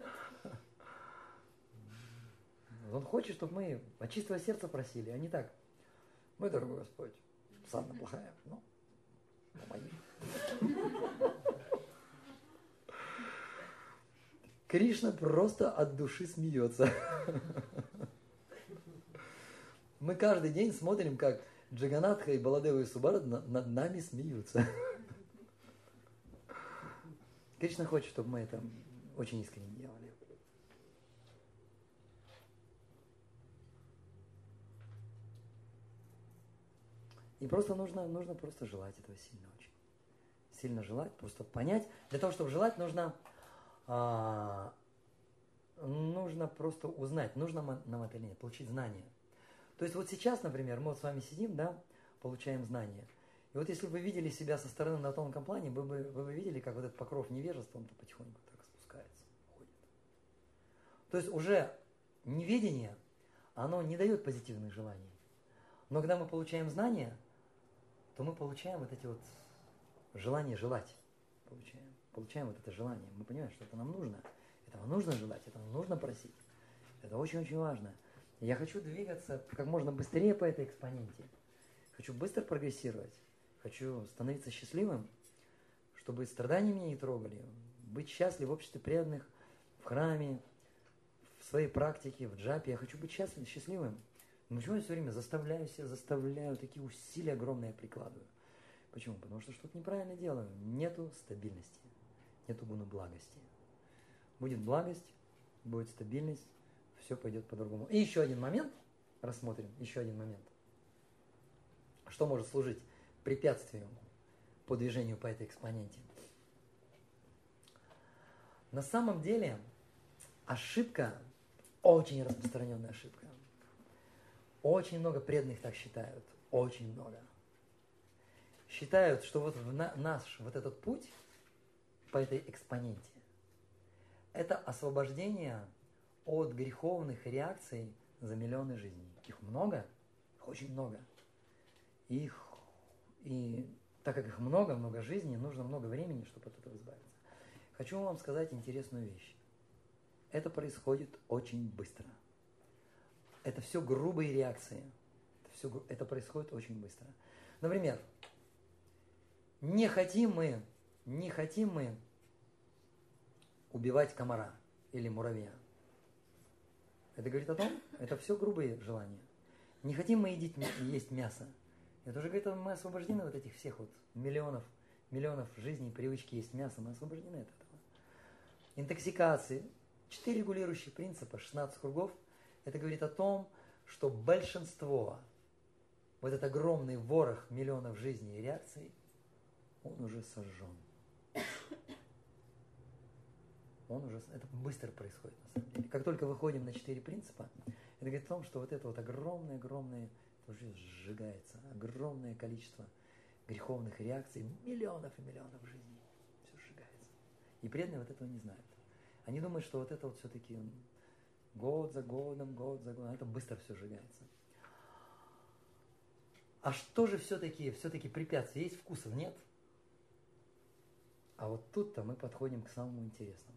Он хочет, чтобы мы от чистого сердца просили, а не так. Мой дорогой Господь, садна плохая, ну, помоги. Кришна просто от души смеется. Мы каждый день смотрим, как Джаганатха и Баладева и Субарат над нами смеются. Кришна хочет, чтобы мы это очень искренне делали. И просто нужно, нужно просто желать этого сильно очень. Сильно желать, просто понять. Для того, чтобы желать, нужно, а, нужно просто узнать, нужно нам это или нет, получить знания. То есть вот сейчас, например, мы вот с вами сидим, да, получаем знания. И вот если бы вы видели себя со стороны на тонком плане, вы бы, вы бы видели, как вот этот покров невежества, он потихоньку так спускается, уходит. То есть уже неведение, оно не дает позитивных желаний. Но когда мы получаем знания, то мы получаем вот эти вот желания желать. Получаем, получаем вот это желание. Мы понимаем, что это нам нужно. Этого нужно желать, этого нужно просить. Это очень-очень важно. Я хочу двигаться как можно быстрее по этой экспоненте. Хочу быстро прогрессировать. Хочу становиться счастливым, чтобы страдания меня не трогали. Быть счастлив в обществе преданных, в храме, в своей практике, в джапе. Я хочу быть счастлив, счастливым. Но почему я все время заставляю себя, заставляю, такие усилия огромные прикладываю? Почему? Потому что что-то неправильно делаю. Нету стабильности. Нету гуна благости. Будет благость, будет стабильность, все пойдет по-другому. И еще один момент рассмотрим. Еще один момент. Что может служить препятствием по движению по этой экспоненте? На самом деле ошибка, очень распространенная ошибка. Очень много преданных так считают. Очень много. Считают, что вот в на, наш вот этот путь по этой экспоненте это освобождение от греховных реакций за миллионы жизней. Их много, их очень много. Их, и так как их много, много жизней, нужно много времени, чтобы от этого избавиться. Хочу вам сказать интересную вещь. Это происходит очень быстро. Это все грубые реакции. Это, все, это происходит очень быстро. Например, не хотим мы, не хотим мы убивать комара или муравья. Это говорит о том, это все грубые желания. Не хотим мы есть, есть мясо. Это уже говорит, мы освобождены от этих всех вот миллионов, миллионов жизней, привычки есть мясо, мы освобождены от этого. Интоксикации. Четыре регулирующих принципа, шестнадцать кругов. Это говорит о том, что большинство, вот этот огромный ворох миллионов жизней и реакций, он уже сожжен. Он уже, это быстро происходит на самом деле. Как только выходим на четыре принципа, это говорит о том, что вот это вот огромное-огромное, уже сжигается, огромное количество греховных реакций, миллионов и миллионов жизней. Все сжигается. И преданные вот этого не знают. Они думают, что вот это вот все-таки год за годом, год за годом, это быстро все сжигается. А что же все-таки, все-таки препятствие? Есть вкусов? Нет? А вот тут-то мы подходим к самому интересному.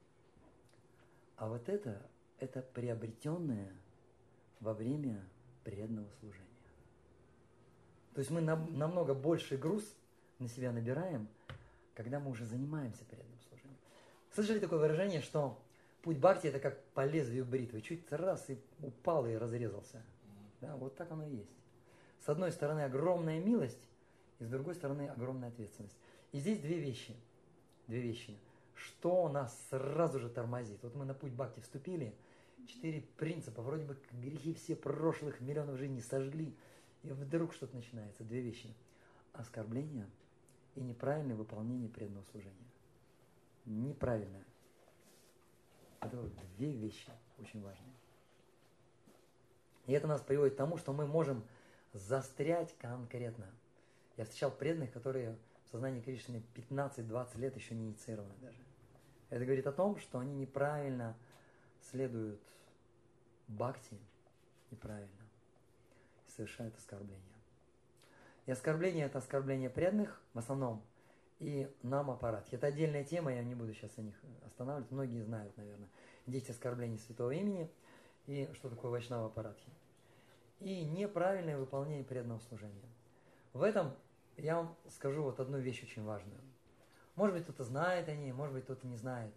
А вот это, это приобретенное во время преданного служения. То есть мы нам, намного больше груз на себя набираем, когда мы уже занимаемся преданным служением. Слышали такое выражение, что путь бхакти это как по лезвию бритвы. Чуть раз и упал и разрезался. Да, вот так оно и есть. С одной стороны огромная милость, и с другой стороны огромная ответственность. И здесь две вещи. Две вещи. Что нас сразу же тормозит? Вот мы на путь бхакти вступили, четыре принципа, вроде бы грехи все прошлых миллионов жизней сожгли, и вдруг что-то начинается. Две вещи. Оскорбление и неправильное выполнение преданного служения. Неправильное. Это вот две вещи очень важные. И это нас приводит к тому, что мы можем застрять конкретно. Я встречал преданных, которые в сознании Кришны пятнадцать-двадцать лет еще не инициированы даже. Это говорит о том, что они неправильно следуют бхакти, неправильно, и совершают оскорбление. И оскорбление – это оскорбление преданных в основном, и нам аппарат. Это отдельная тема, я не буду сейчас о них останавливать. Многие знают, наверное, десять оскорблений святого имени и что такое вайшнава аппаратхи. И неправильное выполнение преданного служения. В этом я вам скажу вот одну вещь очень важную. Может быть, кто-то знает о ней, может быть, кто-то не знает.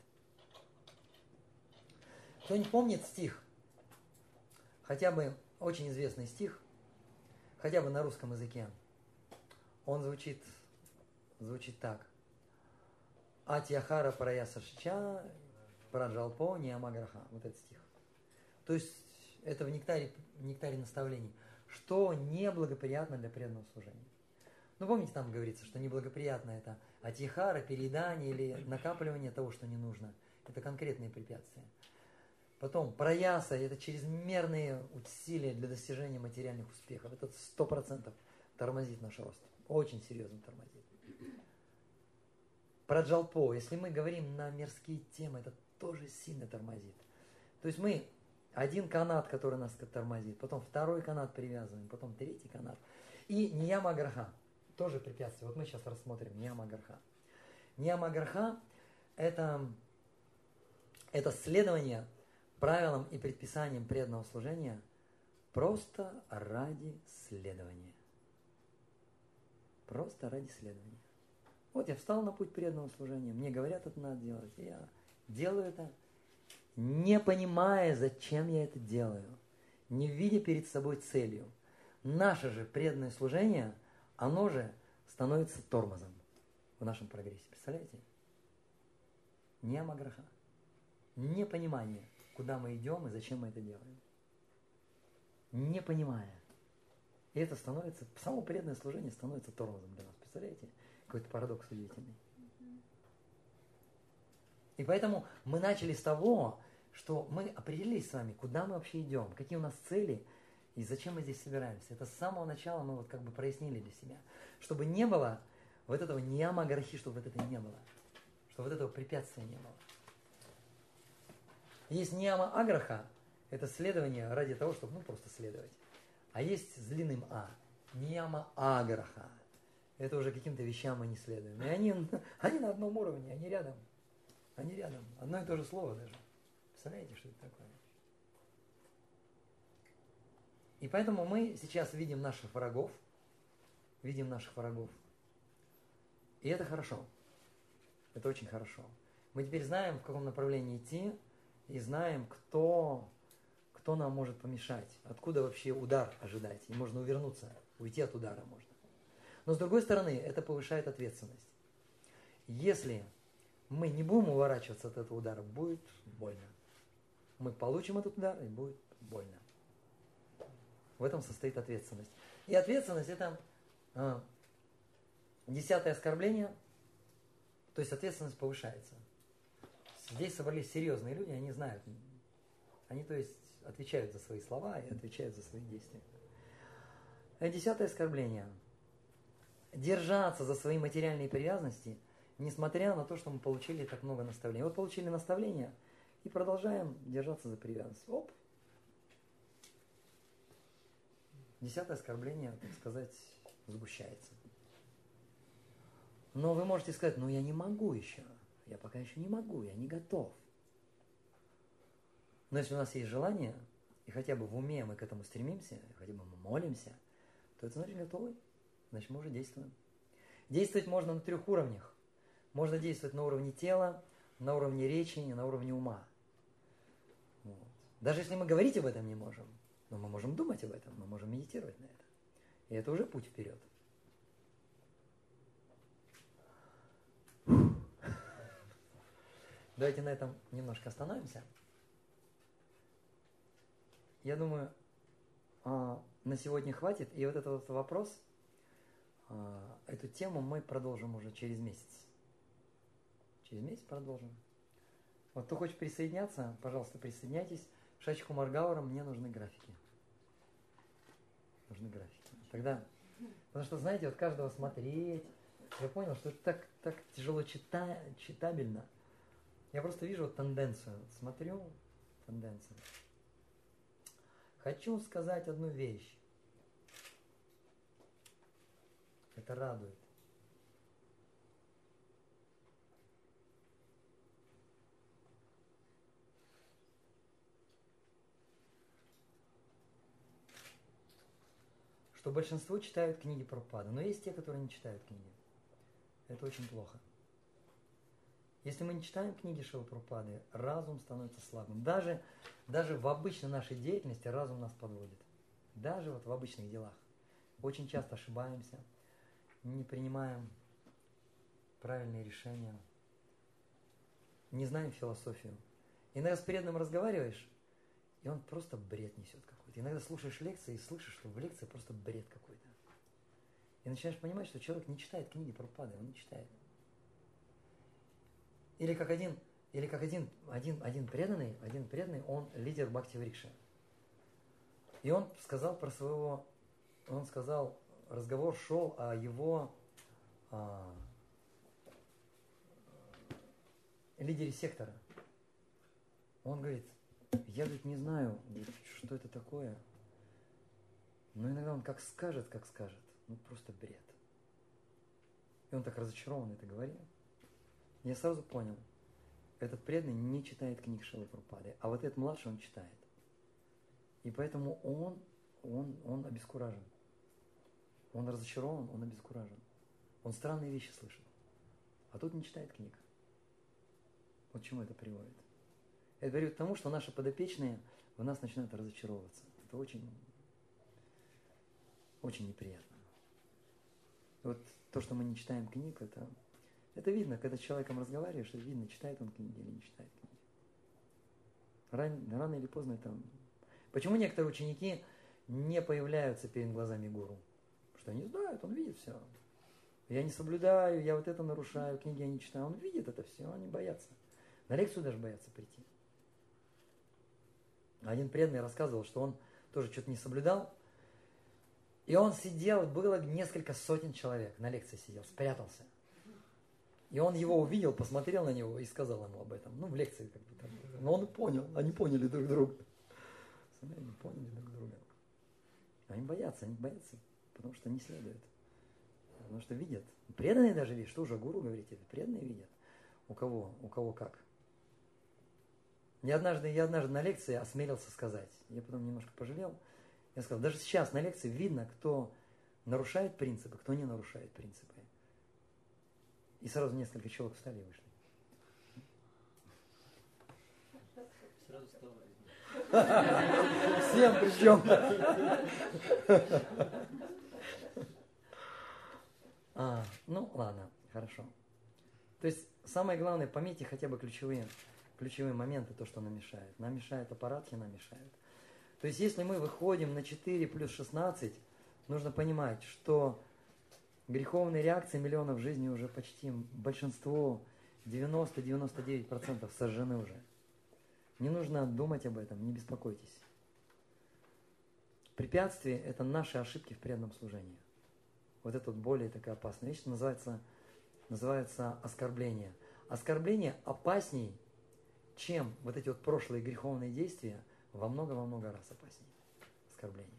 Кто-нибудь помнит стих? Хотя бы очень известный стих, хотя бы на русском языке. Он звучит, звучит так. Атьяхара параясашча праджалпо ниямаграха. Вот этот стих. То есть это в нектаре, в нектаре наставлений. Что неблагоприятно для преданного служения. Ну, помните, там говорится, что неблагоприятно это атьяхара, переедание или накапливание того, что не нужно. Это конкретные препятствия. Потом праяса – это чрезмерные усилия для достижения материальных успехов. Это сто процентов тормозит наш рост. Очень серьезно тормозит. Праджалпо. Если мы говорим на мирские темы, это тоже сильно тормозит. То есть мы один канат, который нас тормозит, потом второй канат привязываем, потом третий канат. И ниямаграха. Тоже препятствие. Вот мы сейчас рассмотрим ниямаграха. Ниямаграха – это, это следование правилам и предписаниям преданного служения просто ради следования. Просто ради следования. Вот я встал на путь преданного служения, мне говорят, это надо делать, и я делаю это, не понимая, зачем я это делаю, не видя перед собой целью. Наше же преданное служение, оно же становится тормозом в нашем прогрессе. Представляете? Ниямаграха. Непонимание, куда мы идем и зачем мы это делаем. Не понимая. И это становится, само преданное служение становится тормозом для нас. Представляете? Какой-то парадокс удивительный. И поэтому мы начали с того, что мы определились с вами, куда мы вообще идем, какие у нас цели и зачем мы здесь собираемся. Это с самого начала мы вот как бы прояснили для себя. Чтобы не было вот этого ниямаграхи, чтобы вот этого не было. Чтобы вот этого препятствия не было. Есть нияма аграха, это следование ради того, чтобы ну, просто следовать. А есть с длинным а. Нияма аграха. Это уже каким-то вещам мы не следуем. И они, они на одном уровне, они рядом. Они рядом. Одно и то же слово даже. Представляете, что это такое? И поэтому мы сейчас видим наших врагов. Видим наших врагов. И это хорошо. Это очень хорошо. Мы теперь знаем, в каком направлении идти. И знаем, кто, кто нам может помешать. Откуда вообще удар ожидать. И можно увернуться. Уйти от удара можно. Но с другой стороны, это повышает ответственность. Если мы не будем уворачиваться от этого удара, будет больно. Мы получим этот удар, и будет больно. В этом состоит ответственность. И ответственность – это а, десятое оскорбление, то есть ответственность повышается. Здесь собрались серьезные люди, они знают. Они, то есть, отвечают за свои слова и отвечают за свои действия. А десятое оскорбление. держаться за свои материальные привязанности, несмотря на то, что мы получили так много наставлений. Вот получили наставления и продолжаем держаться за привязанность. Оп! Десятое оскорбление, так сказать, сгущается. Но вы можете сказать, ну я не могу еще, я пока еще не могу, я не готов. Но если у нас есть желание, и хотя бы в уме мы к этому стремимся, хотя бы мы молимся, то это значит готовы, значит мы уже действуем. Действовать можно на трех уровнях. Можно действовать на уровне тела, на уровне речи и на уровне ума. Вот. Даже если мы говорить об этом не можем, но мы можем думать об этом, мы можем медитировать на это. И это уже путь вперед. Давайте на этом немножко остановимся. Я думаю, на сегодня хватит. И вот этот вот вопрос, эту тему мы продолжим уже через месяц. Через месяц продолжим. Вот кто хочет присоединяться, пожалуйста, присоединяйтесь. Шачку Маргаура, мне нужны графики. Нужны графики. Тогда, потому что, знаете, вот каждого смотреть, я понял, что это так, так тяжело чита, читабельно. Я просто вижу вот тенденцию. Смотрю тенденцию. Хочу сказать одну вещь. Это радует. Что большинство читают книги Прабхупады, но есть те, которые не читают книги. Это очень плохо. Если мы не читаем книги Шрилы Прабхупады, разум становится слабым. Даже, даже в обычной нашей деятельности разум нас подводит. Даже вот в обычных делах. Очень часто ошибаемся, не принимаем правильные решения, не знаем философию. Иногда с преданным разговариваешь, и он просто бред несет какой-то. Иногда слушаешь лекции и слышишь, что в лекции просто бред какой-то. И начинаешь понимать, что человек не читает книги Прабхупады, он не читает. Или как один, или как один, один, один преданный, один преданный, он лидер Бхакти-врикши. И он сказал про своего, он сказал, разговор шел о его а, лидере сектора. Он говорит, я, говорит, не знаю, что это такое, но иногда он как скажет, как скажет, ну просто бред. И он так разочарованно это говорил. Я сразу понял, этот преданный не читает книг Шрилы Прабхупады, а вот этот младший он читает. И поэтому он, он, он обескуражен. Он разочарован, он обескуражен. Он странные вещи слышит. А тут не читает книг. Вот к чему это приводит. Это приводит к тому, что наши подопечные в нас начинают разочаровываться. Это очень, очень неприятно. Вот то, что мы не читаем книг, это, это видно, когда с человеком разговариваешь, это видно, читает он книги или не читает книги. Ран, рано или поздно это... Почему некоторые ученики не появляются перед глазами гуру? Потому что они знают, он видит все. Я не соблюдаю, я вот это нарушаю, книги я не читаю. Он видит это все, они боятся. На лекцию даже боятся прийти. Один преданный рассказывал, что он тоже что-то не соблюдал. И он сидел, было несколько сотен человек, на лекции сидел, спрятался. И он его увидел, посмотрел на него и сказал ему об этом. Ну, в лекции как бы там. Но он понял, они поняли друг друга. Они поняли друг друга. Они боятся, они боятся, потому что не следует. Потому что видят. Преданные даже видят, что уже гуру говорите, преданные видят. У кого, у кого как. Я однажды, я однажды на лекции осмелился сказать, я потом немножко пожалел, я сказал, даже сейчас на лекции видно, кто нарушает принципы, кто не нарушает принципы. И сразу несколько человек встали и вышли. Сразу вставай. Всем причем. А, ну ладно, хорошо. То есть самое главное, пометьте хотя бы ключевые, ключевые моменты, то, что нам мешает. Нам мешает аппарат, и нам мешает. То есть если мы выходим на четыре плюс шестнадцать, нужно понимать, что греховные реакции миллионов в жизни уже почти большинство, девяносто-девяносто девять процентов сожжены уже. Не нужно думать об этом, не беспокойтесь. Препятствия – это наши ошибки в преданном служении. Вот это вот более такая опасная вещь, называется, называется оскорбление. Оскорбление опасней, чем вот эти вот прошлые греховные действия, во много-во много раз опаснее. Оскорбление.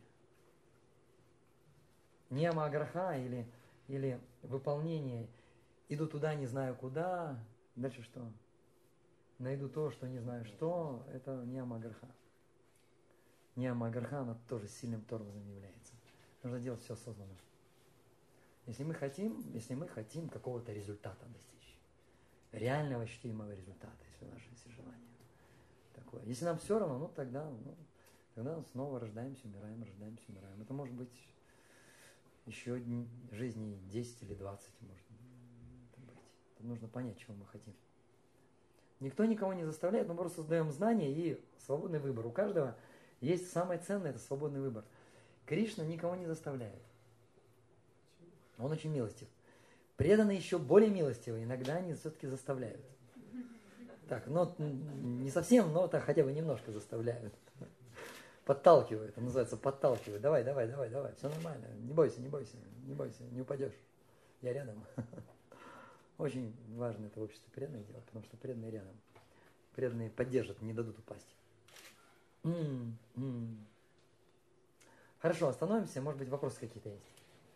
Нияма аграха или, или выполнение, иду туда, не знаю куда, дальше что? Найду то, что не знаю что, это нияма аграха. Нияма аграха, она тоже сильным тормозом является. Нужно делать все осознанно. Если мы хотим, если мы хотим какого-то результата достичь, реального ощутимого результата, если в нашей жизни желание такое. Если нам все равно, ну тогда, ну, тогда снова рождаемся, умираем, рождаемся, умираем. Это может быть еще жизни десять или двадцать, может это быть. Тут нужно понять, чего мы хотим. Никто никого не заставляет, мы просто создаем знания и свободный выбор. У каждого есть самое ценное, это свободный выбор. Кришна никого не заставляет. Он очень милостив. Преданные еще более милостивые, иногда они все-таки заставляют. Так, ну не совсем, но так хотя бы немножко заставляют. Подталкивают, это называется подталкивают. Давай, давай, давай, давай, все нормально, не бойся, не бойся, не бойся, не упадешь. Я рядом. Очень важно это в обществе преданных делать, потому что преданные рядом. Преданные поддержат, не дадут упасть. М-м-м. Хорошо, остановимся, может быть, вопросы какие-то есть.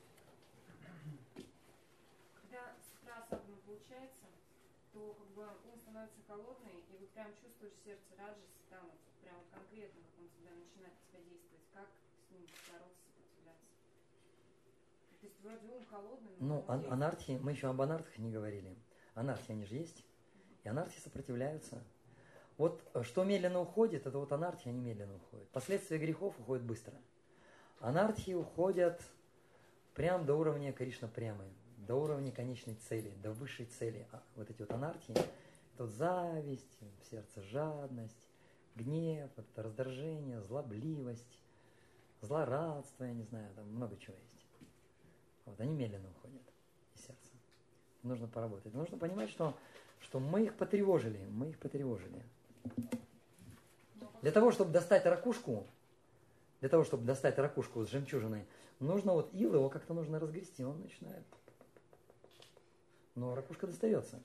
Когда с утра особенно получается, то как бы ум становится холодный, и вот прям чувствуешь в сердце раджас, там вот прям конкретно, как он тебя начинает тебя действовать, как с ним бороться, сопротивляться. То есть вроде ум холодный, но... Ну, ан- анархии, мы еще об анархах не говорили. Анархии, они же есть. И анархии сопротивляются. Вот что медленно уходит, это вот анархии, они медленно уходят. Последствия грехов уходят быстро. Анархии уходят прям до уровня Кришна прямой, до уровня конечной цели, до высшей цели. А вот эти вот анархии, это вот зависть, в сердце жадность, гнев, это раздражение, злобливость, злорадство, я не знаю, там много чего есть. Вот, они медленно уходят из сердца. Нужно поработать. Нужно понимать, что, что мы их потревожили, мы их потревожили. Для того, чтобы достать ракушку, для того, чтобы достать ракушку с жемчужиной, нужно вот ил его как-то нужно разгрести, он начинает. Но ракушка достается.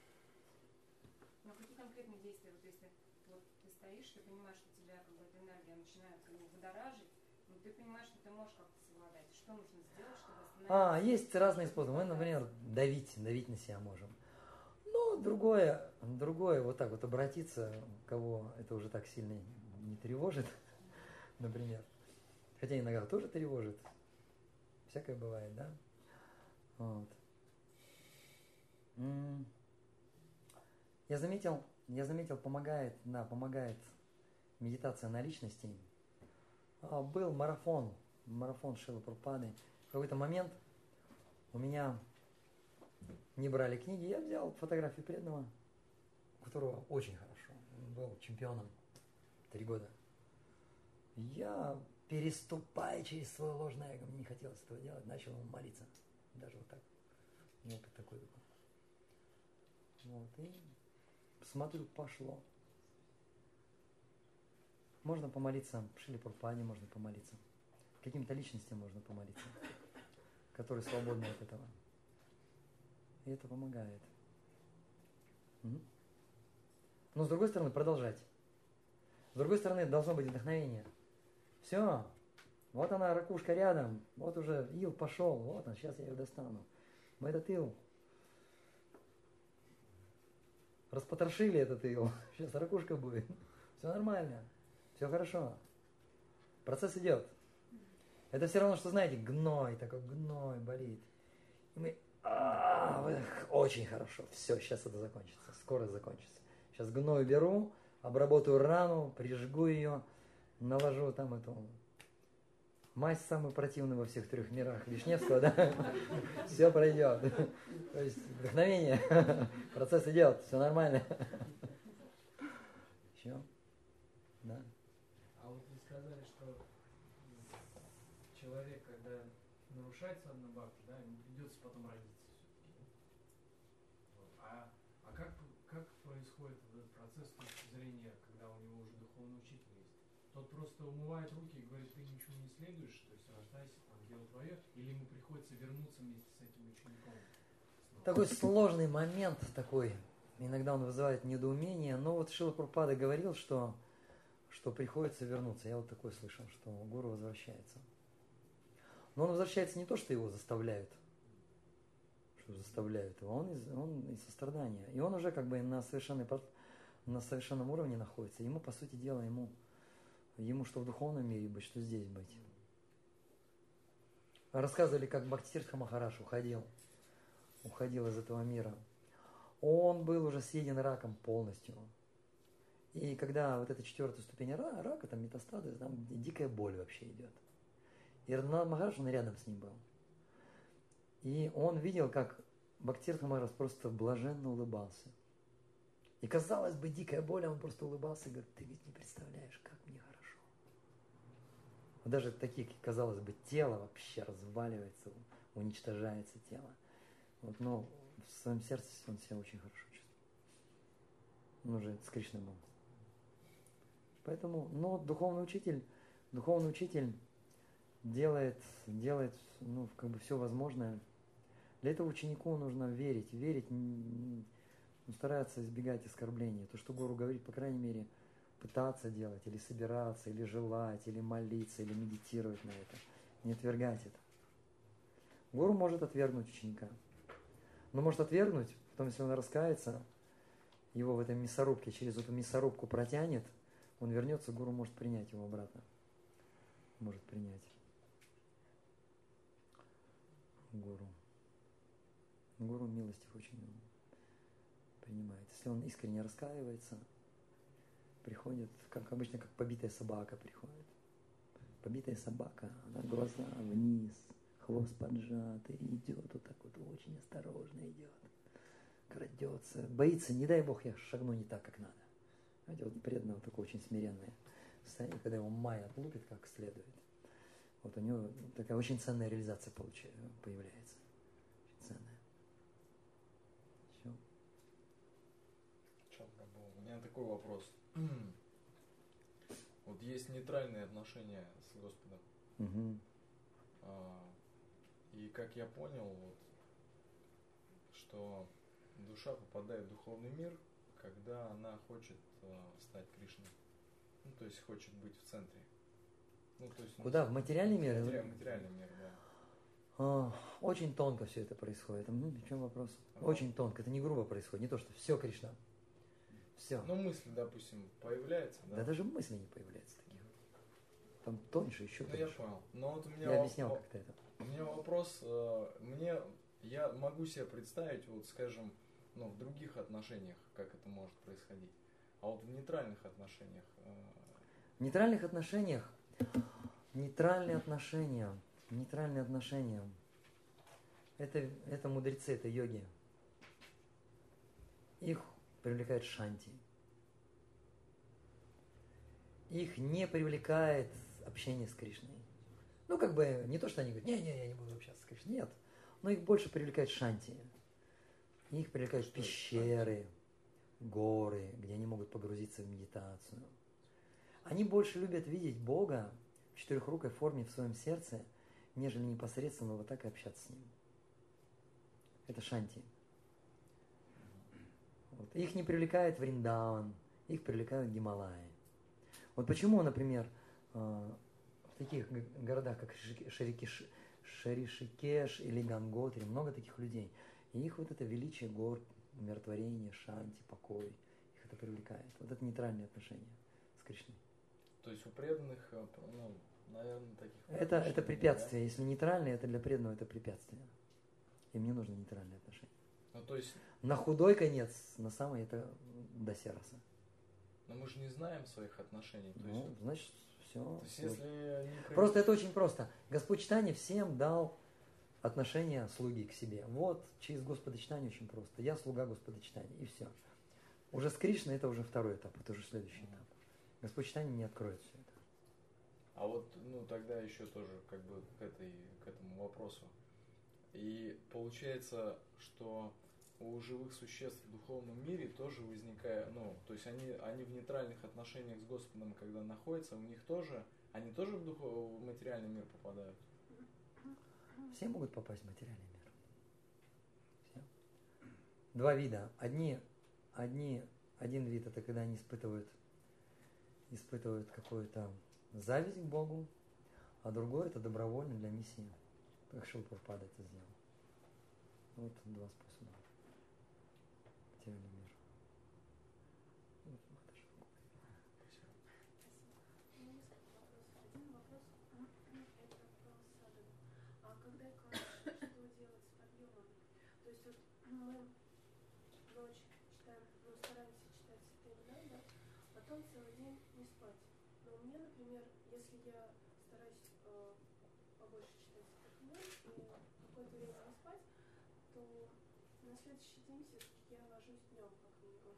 Но какие конкретные действия, вот если вот ты стоишь, ты понимаешь, что тебя как бы эта энергия начинает ну, выдоражить, но ты понимаешь, что ты можешь как-то совладать. Что нужно сделать, чтобы остановить? А, есть разные способы. Мы, например, давить, давить на себя можем. Но другое, другое, вот так вот обратиться, кого это уже так сильно не тревожит, например. Хотя иногда тоже тревожит. Всякое бывает, да? Вот. Я заметил, я заметил, помогает, да, помогает медитация на личности. А, был марафон, марафон Шрилы Прабхупады. В какой-то момент у меня не брали книги, я взял фотографию преданного, у которого очень хорошо, он был чемпионом три года. Я, переступая через свое ложное эго, мне не хотелось этого делать, начал ему молиться. Даже вот так. У меня опыт такой был. Вот, и смотрю, пошло. Можно помолиться, Шриле Прабхупаде можно помолиться. Каким-то личностям можно помолиться, которые свободны от этого. И это помогает. Угу. Но с другой стороны, продолжать. С другой стороны, должно быть вдохновение. Все, вот она, ракушка рядом, вот уже ил пошел, вот он, сейчас я ее достану. Мы этот ил распотрошили, этот ил, сейчас ракушка будет. Все нормально, все хорошо. Процесс идет. Это все равно, что, знаете, гной, такой гной болит. И мы, а, эх, очень хорошо, все, сейчас это закончится, скоро закончится. Сейчас гной беру, обработаю рану, прижгу ее, наложу там эту мазь самую противную во всех трех мирах Вишневского, да, все пройдет. То есть вдохновение, процесс идет, все нормально. Еще? Да. А вот вы сказали, что человек, когда нарушает садхана бхакти, да, ему придется потом родиться все-таки. Вот. А, а как, как происходит этот процесс с точки зрения, когда у него уже духовный учитель есть? тот просто умывает руки и говорит, ты ничего не следуешь, то есть рождайся, там, дело твое, или ему приходится вернуться вместе с этим учеником? Снова? Такой сложный момент такой. Иногда он вызывает недоумение. Но вот Шрила Прабхупада говорил, что, что приходится вернуться. Я вот такое слышал, что гуру возвращается. Но он возвращается не то, что его заставляют, что заставляют его, он из, он из сострадания. И он уже как бы на, совершенной, на совершенном уровне находится. Ему, по сути дела, ему, ему что в духовном мире быть, что здесь быть. Рассказывали, как Бхактисиддхарта Махарадж уходил, уходил из этого мира. Он был уже съеден раком полностью. И когда вот эта четвертая ступень рака, там метастазы, там дикая боль вообще идет. И Радханатх Махарадж, он рядом с ним был. И он видел, как Бхактисиддхарта Махарадж просто блаженно улыбался. И казалось бы, дикая боль, а он просто улыбался и говорит, ты ведь не представляешь, как мне хорошо. Вот даже такие, казалось бы, тело вообще разваливается, уничтожается тело. Вот, но в своем сердце он себя очень хорошо чувствует. Он уже с Кришной был. Поэтому, но духовный учитель, духовный учитель делает, делает, ну, как бы все возможное. Для этого ученику нужно верить, верить, ну, стараться избегать оскорблений. То, что гуру говорит, по крайней мере, пытаться делать, или собираться, или желать, или молиться, или медитировать на это. Не отвергать это. Гуру может отвергнуть ученика. Но может отвергнуть, потом, если он раскается, его в этой мясорубке, через эту мясорубку протянет, он вернется, гуру может принять его обратно. Может принять. Гуру. Гуру милостив очень принимает. Если он искренне раскаивается, приходит, как обычно, как побитая собака приходит. Побитая собака, она глаза вниз, хвост поджатый, идет вот так вот, очень осторожно идет, крадется, боится, не дай бог я шагну не так, как надо. Знаете, вот преданного такое очень смиренное состояние, когда его майя отлупит как следует. Вот у него такая очень ценная реализация получается, появляется. Очень ценная. Все. Чандрабху, у меня такой вопрос. Вот есть нейтральные отношения с Господом. Угу. А, и как я понял, вот, что душа попадает в духовный мир, когда она хочет а, стать Кришной. Ну, то есть хочет быть в центре. Ну, то есть, Куда? В материальный мир? Материальный, материальный мир, да. А, очень тонко все это происходит. Ну, в чем вопрос? Ага. Очень тонко. Это не грубо происходит. Не то, что все Кришна. Все. Ну, мысль, допустим, появляется, да? Да даже мысли не появляется таких. Там тоньше, еще Ну, тоньше. я понял. Но вот у меня, Я воп- объяснял воп- как-то это. у меня вопрос, э, мне, я могу себе представить, вот, скажем, ну, в других отношениях, как это может происходить. А вот в нейтральных отношениях. э, В нейтральных отношениях, нейтральные отношения, нейтральные отношения, это, это мудрецы, это йоги. Их привлекает шанти. Их не привлекает общение с Кришной. Ну, как бы, не то, что они говорят, не-не, я не буду общаться с Кришной. Нет. Но их больше привлекает шанти. Их привлекают Что это пещеры, горы, где они могут погрузиться в медитацию. Они больше любят видеть Бога в четырехрукой форме в своем сердце, нежели непосредственно вот так и общаться с Ним. Это шанти. Вот. Их не привлекает Вриндаван, их привлекают Гималаи. Вот почему, например, в таких городах, как Шарикиш, Шаришикеш или Ганготри, много таких людей. И их вот это величие гор, умиротворение, шанти, покой, их это привлекает. Вот это нейтральные отношения с Кришной. То есть у преданных, ну, наверное, таких... Это, отношений, это препятствие. Если нейтральные, это для преданного это препятствие. Им не нужны нейтральные отношения. Да? Ну, то есть, На худой конец, на самый это до сердца. но мы же не знаем своих отношений. То Ну, есть, значит, все. то есть если... не Просто это очень просто. Господь Читания всем дал отношение слуги к себе. Вот, через Господа Читания очень просто. Я слуга Господа Читания, и все. Уже с Кришной это уже второй этап, это уже следующий этап. Господь Читания не откроет все это. А вот, ну, тогда еще тоже как бы к, этой, к этому вопросу. И получается, что у живых существ в духовном мире тоже возникает, ну, то есть они, они в нейтральных отношениях с Господом, когда находятся, у них тоже, они тоже в, духов, в материальный мир попадают? Все могут попасть в материальный мир. Все. Два вида. Одни, одни, один вид это когда они испытывают, испытывают какую-то зависть к Богу, а другой это добровольно для миссии. Как Шрила Прабхупада это сделал. Вот два способа. Материальный мир. Вот, Маташа. Спасибо. У меня несколько вопросов. Один вопрос это про садхану. А когда кладешь, что делать с подъемом? То есть вот мы ночь читаем, ну, стараемся читать святые имена, да, потом целый день не спать. Но у меня, например, если я стараюсь э, побольше читать святых имен и какое-то время не спать, то на следующий день все-таки я ложусь днем, как минимум.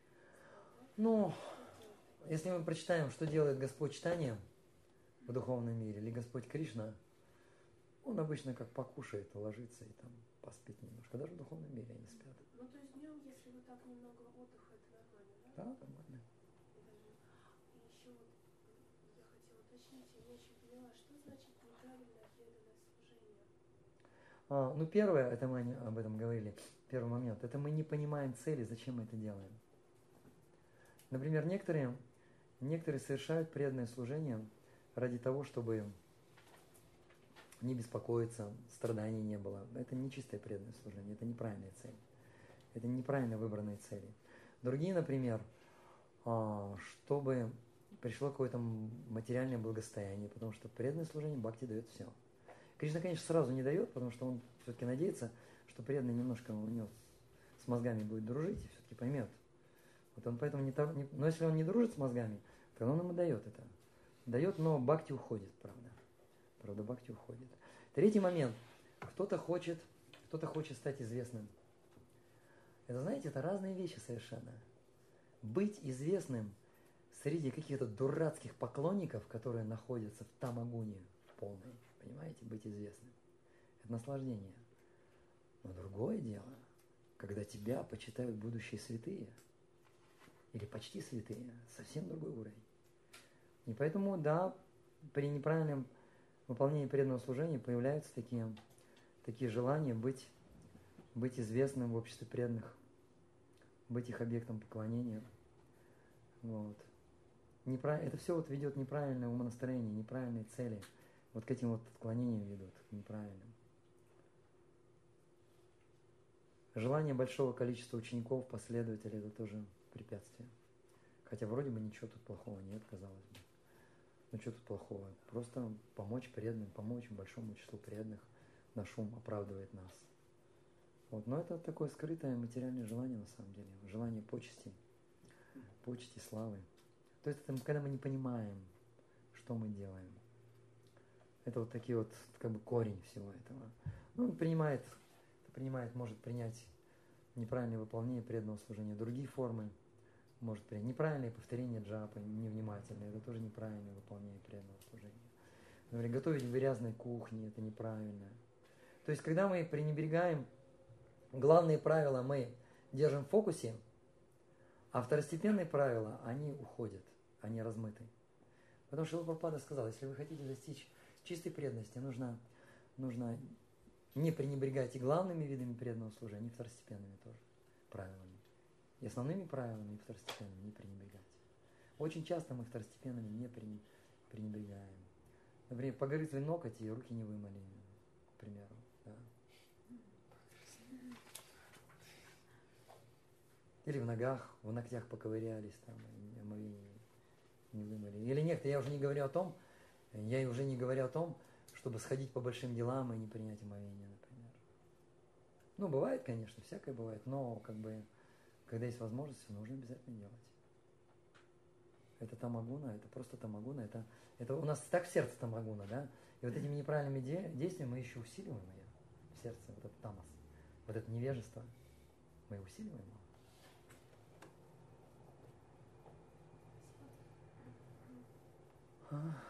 Ну, если мы прочитаем, что делает Господь читанием в духовном мире, или Господь Кришна, он обычно как покушает, ложится и там поспит немножко. Даже в духовном мире они спят. Ну, то есть днем, если вот так немного отдыха, это нормально, да? Да, нормально. И даже... И еще вот я хотела уточнить, я не очень поняла, что значит неправильное преданное служение? А, ну, первое, это мы об этом говорили, первый момент, это мы не понимаем цели, зачем мы это делаем. Например, некоторые, некоторые совершают преданное служение ради того, чтобы не беспокоиться, страданий не было. Это не чистое преданное служение, это неправильная цель. Это неправильно выбранные цели. Другие, например, чтобы пришло какое-то материальное благосостояние, потому что преданное служение бхакти дает все. Кришна, конечно, сразу не дает, потому что он все-таки надеется, что преданный немножко у него с мозгами будет дружить и все-таки поймет. Вот он поэтому не, не... Но если он не дружит с мозгами, то он ему дает это. Дает, но бхакти уходит, правда. Правда, бхакти уходит. Третий момент. Кто-то хочет, кто-то хочет стать известным. Это, знаете, это разные вещи совершенно. Быть известным среди каких-то дурацких поклонников, которые находятся в тамагуне в полной, понимаете, быть известным. Это наслаждение. Но другое дело, когда тебя почитают будущие святые, или почти святые, совсем другой уровень. И поэтому, да, при неправильном выполнении преданного служения появляются такие, такие желания быть, быть известным в обществе преданных, быть их объектом поклонения. Вот. Неправ... Это все вот ведет неправильное умонастроение, неправильные цели. Вот к этим вот отклонениям ведут, к неправильным. Желание большого количества учеников, последователей, это тоже препятствие. Хотя вроде бы ничего тут плохого нет, казалось бы. Ну что тут плохого? Просто помочь преданным, помочь большому числу преданных. Наш ум оправдывает нас. Вот. Но это такое скрытое материальное желание на самом деле. Желание почести. Почести, славы. То есть это когда мы не понимаем, что мы делаем. Это вот такие вот, как бы корень всего этого. Ну, он принимает, принимает, может принять неправильное выполнение преданного служения, другие формы. Может принять неправильное повторение джапы, невнимательное, это тоже неправильное выполнение преданного служения. Например, готовить в грязной кухне, это неправильно. То есть, когда мы пренебрегаем главные правила, мы держим в фокусе, а второстепенные правила, они уходят, они размыты. Потому что Шрила Прабхупада сказал, если вы хотите достичь чистой преданности, нужно, нужно не пренебрегать и главными видами преданного служения, и второстепенными тоже правилами. И основными правилами, и второстепенными не пренебрегать. Очень часто мы второстепенными не пренебрегаем. Например, погрызли ноготь и руки не вымыли, к примеру. Да. Или в ногах, в ногтях поковырялись, там, омовение не вымыли. Или нет, я уже не говорю о том, я уже не говорю о том, чтобы сходить по большим делам и не принять омовение, например. Ну, бывает, конечно, всякое бывает, но как бы когда есть возможность, нужно обязательно делать. Это тамагуна, это просто тамагуна, это, это у нас так в сердце тамагуна, да? И вот этими неправильными де- действиями мы еще усиливаем ее в сердце, вот этот тамас, вот это невежество, мы усиливаем его. Да,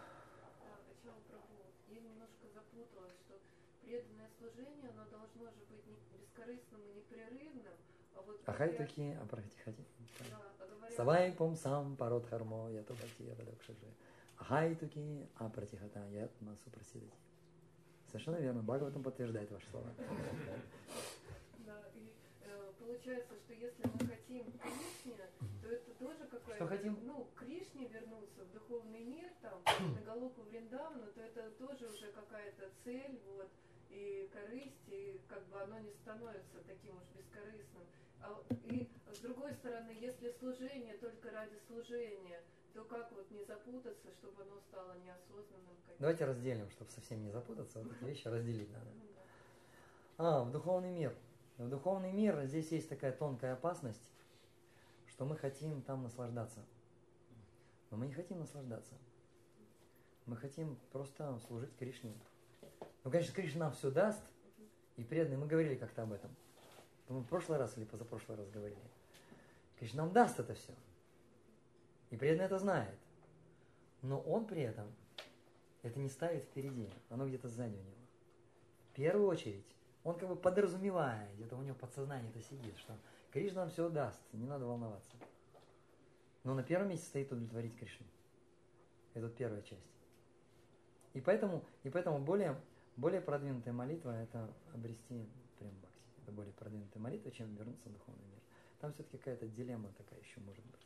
Прабху, я немножко запуталась, что преданное служение, оно должно же быть не бескорыстным и непрерывным. А вот Ахай говоря- туки, а прахати. Да, а говоря- Савай пом сам парот хармо, я то бати, я подок шажи. Ахай туки, а пратихата, я масу просидати. Совершенно верно. Бхагаватам подтверждает ваши слова. Да, и э, получается, что если мы хотим к Кришне, то это тоже какая-то... Что хотим? Ну, к Кришне вернуться, в духовный мир, там, на Галопу Вриндавана, то это тоже уже какая-то цель, вот, и корысть, и как бы оно не становится таким уж бескорыстным. А, вот- и с другой стороны, если служение только ради служения, то как вот не запутаться, чтобы оно стало неосознанным каким-то? Давайте разделим, чтобы совсем не запутаться. Вот эти вещи разделить надо. Ну да. А, в духовный мир. В духовный мир здесь есть такая тонкая опасность, что мы хотим там наслаждаться. Но мы не хотим наслаждаться. Мы хотим просто служить Кришне. Ну, конечно, Кришна нам все даст, и преданные, мы говорили как-то об этом. Мы в прошлый раз или позапрошлый раз говорили. Кришна нам даст это все. И преданный это знает. Но он при этом это не ставит впереди. Оно где-то сзади у него. В первую очередь, он как бы подразумевает, где-то у него подсознание это сидит, что Кришна нам все даст, не надо волноваться. Но на первом месте стоит удовлетворить Кришну. Это вот первая часть. И поэтому, и поэтому более, более продвинутая молитва – это обрести прям бхакти. Это более продвинутая молитва, чем вернуться в духовный мир. Там все-таки какая-то дилемма такая еще может быть.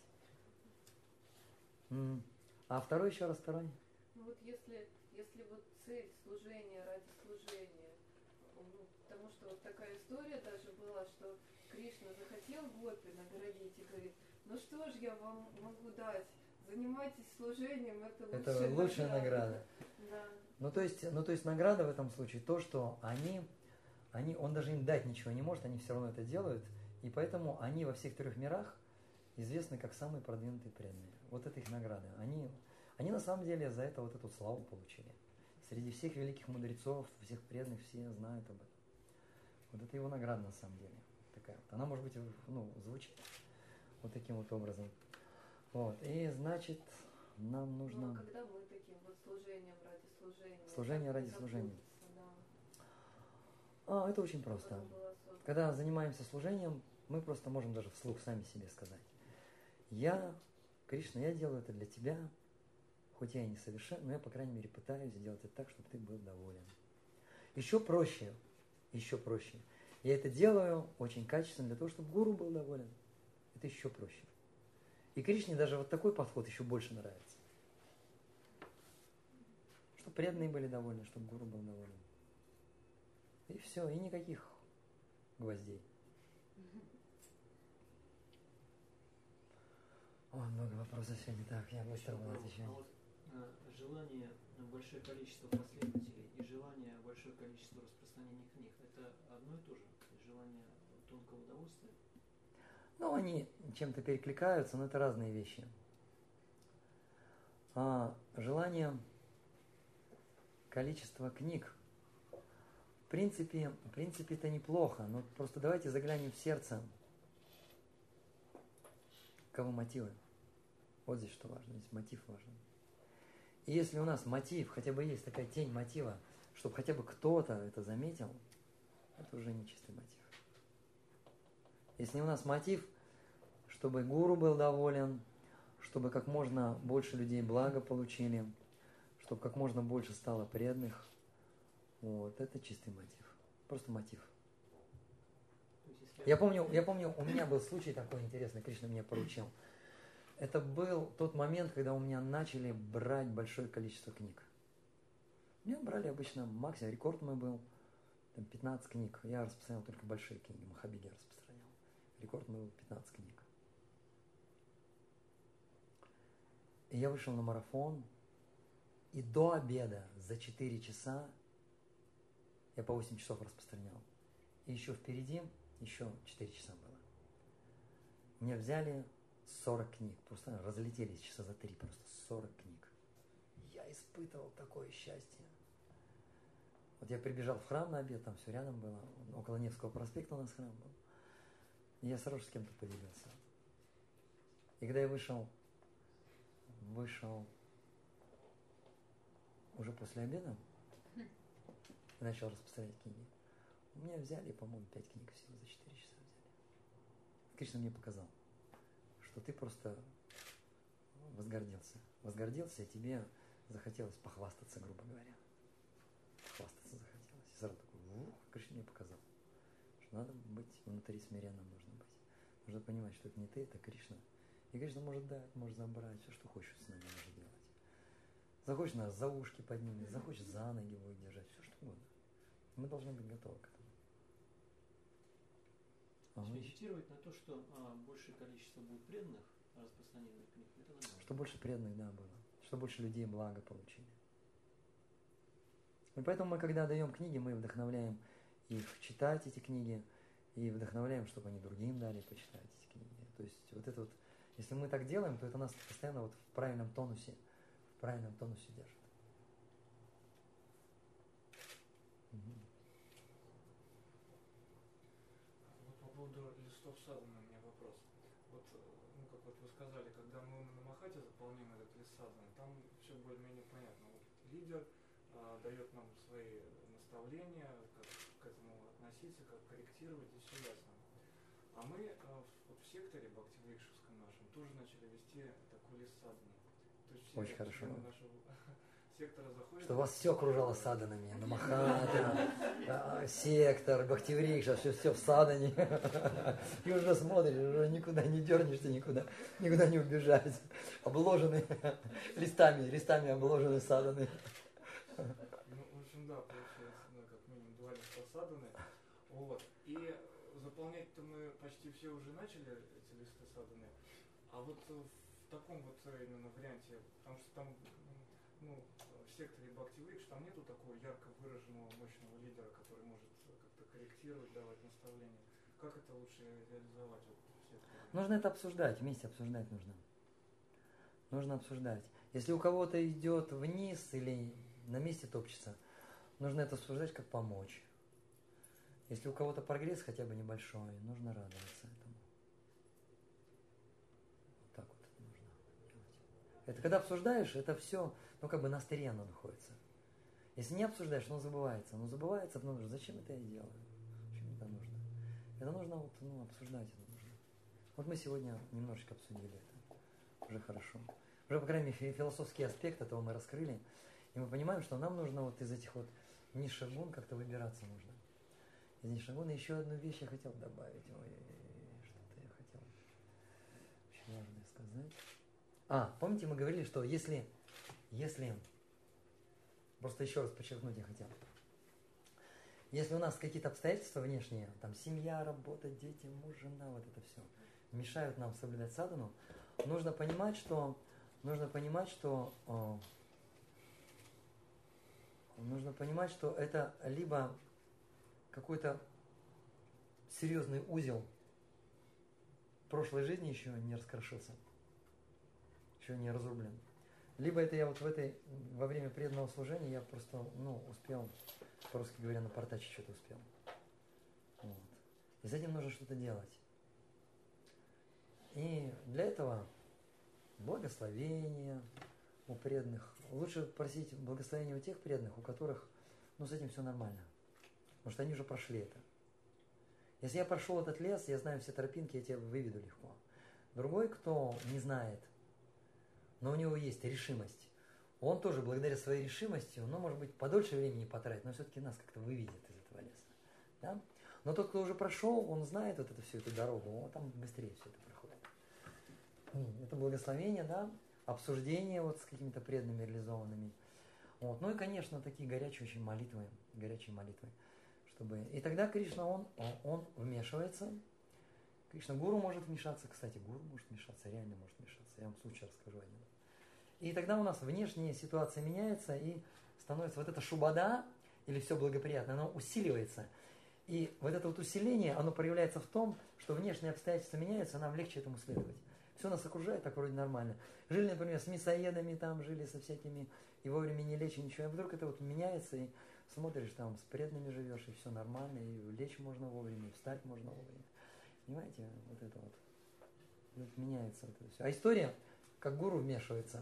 М. А второй еще раз, второй? Ну вот если, если вот цель служения ради служения, ну, потому что вот такая история даже была, что Кришна захотел гопи наградить и говорит, ну что ж я вам могу дать, занимайтесь служением, это лучшая Это лучшая награда. Да. Ну то, есть, ну, то есть награда в этом случае то, что они, они, он даже им дать ничего не может, они все равно это делают, и поэтому они во всех трех мирах известны как самые продвинутые преданные. Вот это их награда. Они, они на самом деле за это вот эту славу получили. Среди всех великих мудрецов, всех преданных, все знают об этом. Вот это его награда на самом деле. Такая вот. Она, может быть, ну, звучит вот таким вот образом. Вот. И значит, нам нужно... Ну, а когда мы таким вот служением ради служения? Служение как ради не служения. запутаться, да, А, это очень чтобы просто. оно было осознанно. Когда занимаемся служением, мы просто можем даже вслух сами себе сказать. Я, Кришна, я делаю это для тебя, хоть я и не совершен, но я, по крайней мере, пытаюсь сделать это так, чтобы ты был доволен. Еще проще, еще проще. Я это делаю очень качественно для того, чтобы гуру был доволен. Это еще проще. И Кришне даже вот такой подход еще больше нравится. Чтобы преданные были довольны, чтобы гуру был доволен. И все, и никаких гвоздей. О, много вопросов сегодня. Так, я быстро буду отвечать. А вот а, желание на большое количество последователей и желание большое количество распространения книг – это одно и то же? Желание тонкого удовольствия? Ну, они чем-то перекликаются, но это разные вещи. А, желание количества книг. В принципе, в принципе, это неплохо, но просто давайте заглянем в сердце. Кого мотивы? Вот здесь что важно, здесь мотив важен. И если у нас мотив, хотя бы есть такая тень мотива, чтобы хотя бы кто-то это заметил, это уже не чистый мотив. Если у нас мотив, чтобы гуру был доволен, чтобы как можно больше людей благо получили, чтобы как можно больше стало преданных, вот, это чистый мотив. Просто мотив. То есть, если- Я помню, я помню, у меня был случай такой интересный, Кришна меня поручил. Это был тот момент, когда у меня начали брать большое количество книг. У меня брали обычно максимум, рекорд мой был, там пятнадцать книг. Я распространял только большие книги, Махабиги распространял. Рекорд мой был пятнадцать книг. И я вышел на марафон, и до обеда за четыре часа я по восемь часов распространял. И еще впереди, еще четыре часа было. Меня взяли сорок книг, просто разлетелись часа за три, просто сорок книг. Я испытывал такое счастье. Вот я прибежал в храм на обед, там все рядом было, около Невского проспекта у нас храм был. И я сразу с кем-то поделился. И когда я вышел, вышел уже после обеда, и начал распространять книги, У меня взяли, по-моему, пять книг всего за четыре часа взяли. Кришна мне показал, что ты просто возгордился. Возгордился, и тебе захотелось похвастаться, грубо говоря. Похвастаться захотелось. И сразу такой, ух, Кришна мне показал, что надо быть внутри смиренным, нужно быть. Нужно понимать, что это не ты, это Кришна. И Кришна может дать, может забрать, все, что хочет с нами может делать. Захочет нас за ушки поднимет, захочет за ноги будет держать, все что угодно. Мы должны быть готовы к этому. Ага. Медитировать на то, что а, большее количество будет преданных распространенных книг, это нормально. Что больше преданных, да, было. Что больше людей благо получили. И поэтому мы, когда даем книги, мы вдохновляем их читать эти книги, и вдохновляем, чтобы они другим дали почитать эти книги. То есть вот это вот, если мы так делаем, то это нас постоянно вот в правильном тонусе, в правильном тонусе держит. Угу. Вот по поводу листов садханы у меня вопрос. Вот, ну, как вот вы сказали, когда мы на Махате заполняем этот лист садханы, там все более-менее понятно. Вот лидер а, дает нам свои наставления, как к этому относиться, как корректировать, и все ясно. А мы а, вот в секторе Бхактивикшевском нашем тоже начали вести такой лист садханы. То есть все очень хорошо. Нашего сектора заходят. Что у вас все окружало саданами. Намахата, сектор, Бхактивикша, все, все в садане. И уже смотришь, уже никуда не дернешься, никуда, никуда не убежать. Обложены листами, листами обложены саданы. Ну, в общем, да, получается, ну, как минимум два листа саданы. Вот. И заполнять-то мы почти все уже начали, эти листы саданы. А вот в таком вот именно варианте, потому что там, ну, в секторе Бхактивикш там нету такого ярко выраженного мощного лидера, который может как-то корректировать, давать наставления. Как это лучше реализовать? Вот, в секторе? Нужно это обсуждать, вместе обсуждать нужно. Нужно обсуждать. Если у кого-то идет вниз или на месте топчется, нужно это обсуждать, как помочь. Если у кого-то прогресс хотя бы небольшой, нужно радоваться этому. Вот так вот это нужно делать. Это когда обсуждаешь, это все, ну как бы на стыре оно находится. Если не обсуждаешь, оно забывается. Оно забывается, потому что зачем это я делаю? Зачем это нужно? Это нужно вот, ну, обсуждать это нужно. Вот мы сегодня немножечко обсудили это. Уже хорошо. Уже, по крайней мере, философский аспект этого мы раскрыли. И мы понимаем, что нам нужно вот из этих вот низших гун как-то выбираться нужно. Из низших гун еще одну вещь я хотел добавить. Ой, что-то я хотел очень важное сказать. А, помните, мы говорили, что если, если, просто еще раз подчеркнуть я хотел. Если у нас какие-то обстоятельства внешние, там семья, работа, дети, муж, жена, вот это все, мешают нам соблюдать садхану, нужно понимать, что нужно понимать, что о, нужно понимать, что это либо какой-то серьезный узел прошлой жизни еще не раскрошился, еще не разрублен. Либо это я вот в этой, во время преданного служения я просто, ну, успел, по-русски говоря, напортачить что-то успел. Вот. И с этим нужно что-то делать. И для этого благословение у преданных. Лучше просить благословения у тех преданных, у которых, ну, с этим все нормально. Потому что они уже прошли это. Если я прошел этот лес, я знаю все тропинки, я тебя выведу легко. Другой, кто не знает, но у него есть решимость, он тоже благодаря своей решимости, ну, может быть, подольше времени потратит, но все-таки нас как-то выведет из этого леса. Да? Но тот, кто уже прошел, он знает вот эту всю эту дорогу, он там быстрее все это проходит. Это благословение, да, обсуждение вот с какими-то преданными реализованными. Вот. Ну и, конечно, такие горячие очень молитвы, горячие молитвы. Чтобы... И тогда Кришна, он, он вмешивается. Кришна Гуру может вмешаться, кстати, Гуру может вмешаться, реально может вмешаться. Я вам случай расскажу один. И тогда у нас внешняя ситуация меняется, и становится вот эта шубада, или все благоприятно, оно усиливается. И вот это вот усиление, оно проявляется в том, что внешние обстоятельства меняются, нам легче этому следовать. Все нас окружает, так вроде нормально. Жили, например, с мясоедами, там, жили со всякими, и вовремя не лечь, ничего. А вдруг это вот меняется, и смотришь, там, с преданными живешь, и все нормально, и лечь можно вовремя, и встать можно вовремя. Понимаете, вот это вот. Вот меняется вот это все. А история, как гуру вмешивается.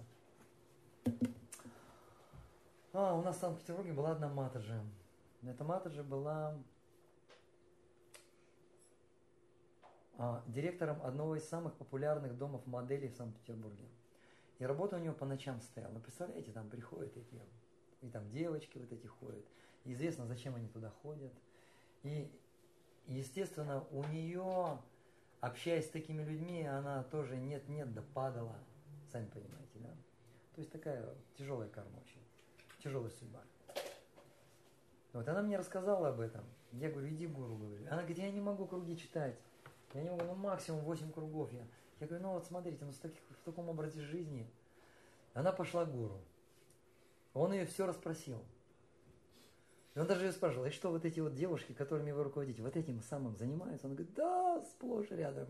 А, у нас в Санкт-Петербурге была одна матаджи. Эта матаджи была а, директором одного из самых популярных домов моделей в Санкт-Петербурге. И работа у него по ночам стояла. Ну, представляете, там приходят эти, и там девочки вот эти ходят. И известно, зачем они туда ходят. И, естественно, у нее, общаясь с такими людьми, она тоже нет-нет, да падала. Сами понимаете, да? То есть такая тяжелая карма очень. Тяжелая судьба. Вот она мне рассказала об этом. Я говорю, иди гуру, говорю. Она говорит, я не могу круги читать. Я не могу, ну максимум восемь кругов. Я, я говорю, ну вот смотрите, ну в, таких, в таком образе жизни. Она пошла к гуру. Он ее все расспросил. И он даже ее спрашивал, и что вот эти вот девушки, которыми вы руководите, вот этим самым занимаются? Он говорит, да, сплошь и рядом.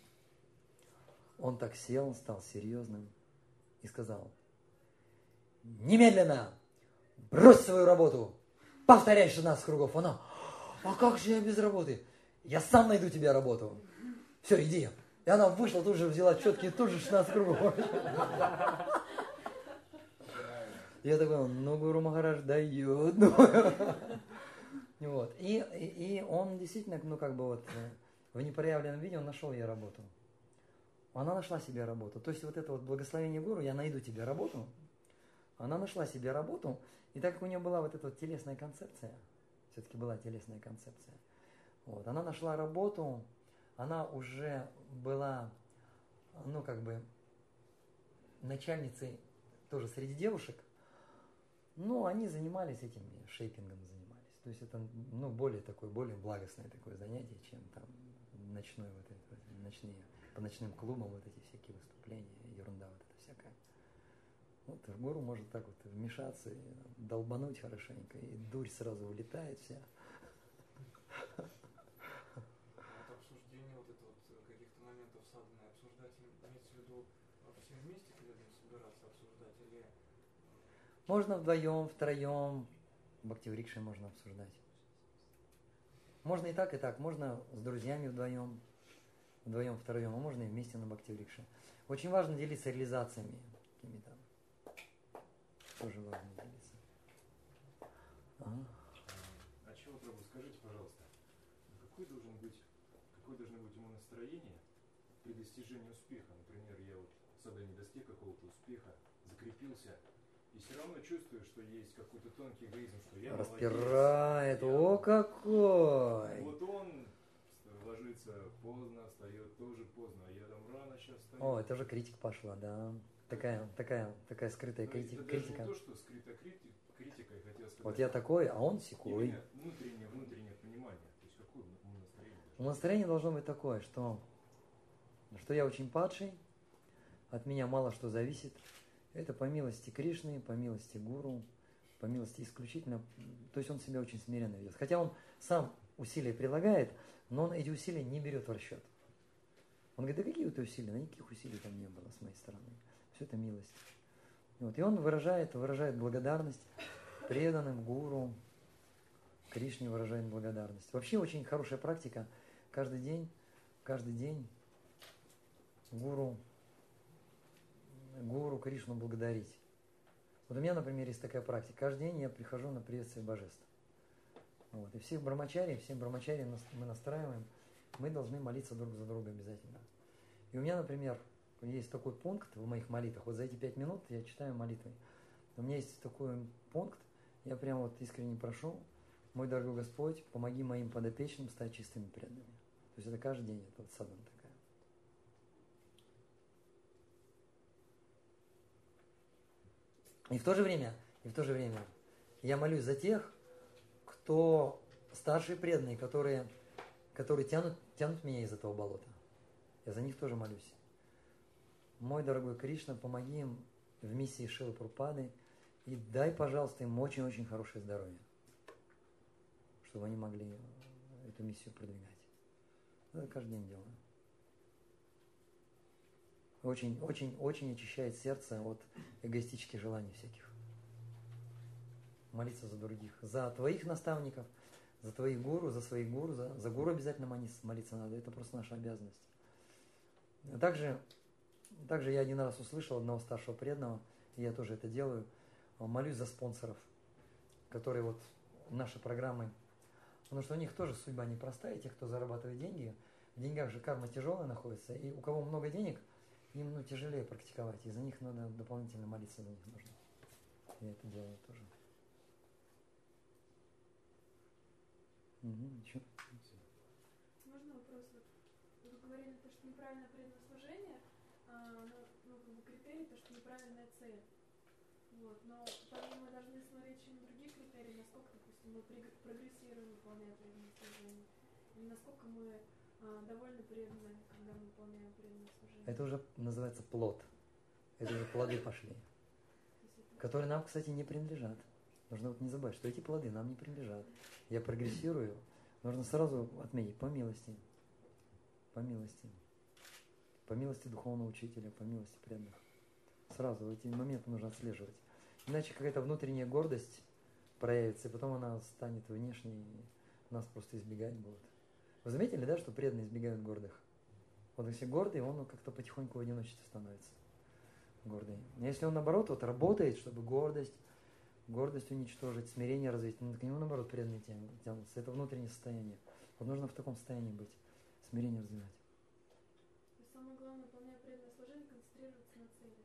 Он так сел, стал серьезным и сказал, немедленно брось свою работу, повторяй шестнадцать кругов. Она, а как же я без работы? Я сам найду тебе работу. Все, иди. И она вышла, тут же взяла четкие, тут же шестнадцать кругов. Я такой, ну, Гуру Махарадж дает. Вот. И, и, и он действительно, ну, как бы вот в непроявленном виде он нашел ей работу. Она нашла себе работу. То есть вот это вот благословение Гуру, я найду тебе работу. Она нашла себе работу, и так как у нее была вот эта вот телесная концепция, все-таки была телесная концепция, вот, она нашла работу, она уже была, ну, как бы, начальницей тоже среди девушек, но они занимались этим, шейпингом занимались. То есть это, ну, более такое, более благостное такое занятие, чем там ночной вот это, ночные, по ночным клубам вот эти всякие выступления, ерунда вот эта всякая. Вот гуру может так вот вмешаться и долбануть хорошенько, и дурь сразу улетает вся. Вот обсуждение вот это вот каких-то моментов садханы обсуждать, имеется в виду всем вместе к людям собираться обсуждать или... Можно вдвоем, втроем, бхакти-врикшей можно обсуждать. Можно и так, и так. Можно с друзьями вдвоем, вдвоем, втроем, а можно и вместе на бхакти-врикше. Очень важно делиться реализациями какими-то. Тоже важно делиться. Ага. А чего, Прабху, скажите, пожалуйста, какое должно быть, какое должно быть умонастроение при достижении успеха? Например, я вот сада не достиг какого-то успеха, закрепился, и все равно чувствую, что есть какой-то тонкий эгоизм, что я распирает, молодец, о какой! Вот он ложится поздно, встает тоже поздно, а я там рано сейчас встаю. О, это уже критика пошла, да. Такая, такая, такая скрытая критика. Это даже не то, что скрытая критика, критика, я хотел сказать. Вот я такой, а он сякой. Именно внутреннее, внутреннее понимание. То есть какое умонастроение? Умонастроение должно быть такое, что, что я очень падший, от меня мало что зависит. Это по милости Кришны, по милости Гуру, по милости исключительно. То есть он себя очень смиренно ведет. Хотя он сам усилия прилагает, но он эти усилия не берет в расчет. Он говорит, да какие это усилия? Да никаких усилий там не было с моей стороны. Все это милость. Вот. И он выражает, выражает благодарность преданным, гуру, Кришне выражает благодарность. Вообще очень хорошая практика. Каждый день, каждый день гуру, гуру Кришну благодарить. Вот у меня, например, есть такая практика. Каждый день я прихожу на приветствие божеств. Вот. И всех брамачари, всем брамачари мы настраиваем, мы должны молиться друг за друга обязательно. И у меня, например, есть такой пункт в моих молитвах. Вот за эти пять минут я читаю молитвы. У меня есть такой пункт, я прям вот искренне прошу, мой дорогой Господь, помоги моим подопечным стать чистыми преданными. То есть это каждый день, это вот садхана такая. И в то же время, и в то же время я молюсь за тех, кто старшие преданные, которые, которые тянут, тянут меня из этого болота. Я за них тоже молюсь. Мой дорогой Кришна, помоги им в миссии Шрилы Прабхупады и дай, пожалуйста, им очень-очень хорошее здоровье, чтобы они могли эту миссию продвигать. Это каждый день делаю. Очень, очень, очень очищает сердце от эгоистических желаний всяких. Молиться за других, за твоих наставников, за твоих гуру, за своих гуру, за, за гуру обязательно молиться надо. Это просто наша обязанность. Также, также я один раз услышал одного старшего преданного, и я тоже это делаю, молюсь за спонсоров, которые вот наши программы, потому что у них тоже судьба непростая, тех, кто зарабатывает деньги, В деньгах же карма тяжелая находится, и у кого много денег, им ну, тяжелее практиковать, и за них надо дополнительно молиться, за них нужно. Я это делаю тоже. Угу, еще. Можно вопрос? Вот вы говорили, то, что неправильное преданное служение, а, ну, ну, как бы критерий, то, что неправильная цель. Вот. Но помимо мы должны смотреть еще на другие критерии, насколько, допустим, мы прогрессируем, выполняя преданное служение, или насколько мы а, довольно преданны, когда мы выполняем преданное служение. Это уже называется плод. Это уже плоды пошли, которые нам, кстати, не принадлежат. Нужно вот не забывать, что эти плоды нам не принадлежат. Я прогрессирую, нужно сразу отметить по милости, по милости, по милости духовного учителя, по милости преданных. Сразу эти моменты нужно отслеживать. Иначе какая-то внутренняя гордость проявится, и потом она станет внешней, и нас просто избегать будут. Вы заметили, да, что преданные избегают гордых? Вот если гордый, он как-то потихоньку в одиночестве становится. Гордый. А если он, наоборот, вот работает, чтобы гордость, гордость уничтожить, смирение развить, ну, к нему, наоборот, преданные тянутся. Это внутреннее состояние. Вот нужно в таком состоянии быть, смирение развивать. То есть самое главное, выполняя преданное служение, концентрироваться на цели.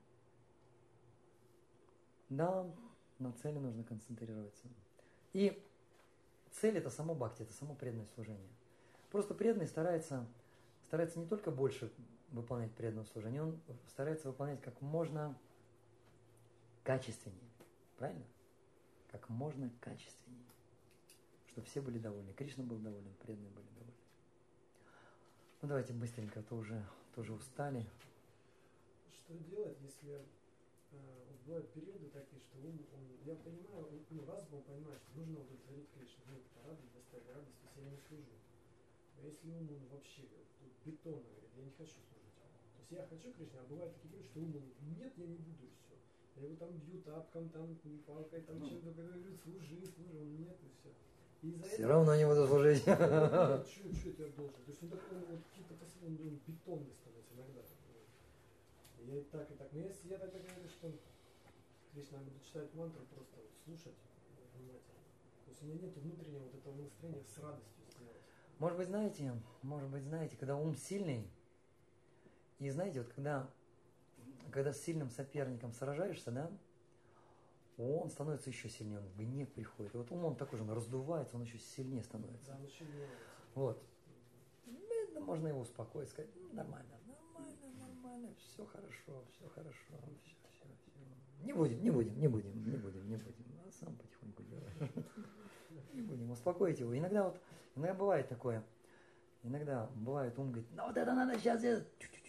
Да, на цели нужно концентрироваться. И цель – это само бхакти, это само преданное служение. Просто преданный старается, старается не только больше выполнять преданное служение, он старается выполнять как можно качественнее. Правильно? Как можно качественнее. Чтобы все были довольны. Кришна был доволен, преданные были довольны. Ну давайте быстренько, а то уже, тоже устали. Что делать, если э, вот бывают периоды такие, что ум, он, я понимаю, он, ну, разум он понимает, что нужно удовлетворить Кришну, ну, порадовать, доставить радость, то есть я не служу. А если ум, он вообще вот, бетонно говорит, я не хочу служить. То есть я хочу Кришне, а бывает такие периоды, что ум, он, нет, я не буду, и все. Я его там бью тапком, там, палкой, там, чем-то, говорю, служи, служи, он нет, и все. И все равно не буду служить. Что это я должен? То есть он такой, вот какие-то посылки, он бетонный становится иногда. И я и так, и так. Но если я тогда говорю, что Кришна, я буду читать мантру, просто вот слушать внимательно. То есть у меня нет внутреннего вот этого настроения с радостью сделать. Может быть, знаете, может быть, знаете, когда ум сильный, и знаете, вот когда, когда с сильным соперником сражаешься, да, он становится еще сильнее, он в гнев приходит. И вот ум, он такой же, он раздувается, он еще сильнее становится. Да, он еще не нравится. Вот. Это можно его успокоить, сказать, ну, нормально, нормально, нормально, все хорошо, все хорошо, все, все, все. Не будем, не будем, не будем, не будем, не будем. А сам потихоньку делаешь. Не будем, успокоить его. Иногда вот, иногда бывает такое, иногда бывает, ум говорит, ну вот это надо сейчас сделать.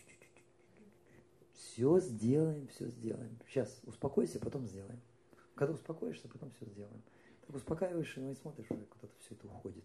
Все сделаем, все сделаем. Сейчас успокойся, потом сделаем. Когда успокоишься, потом все сделаем. Так успокаиваешь его и смотришь, уже куда-то все это уходит.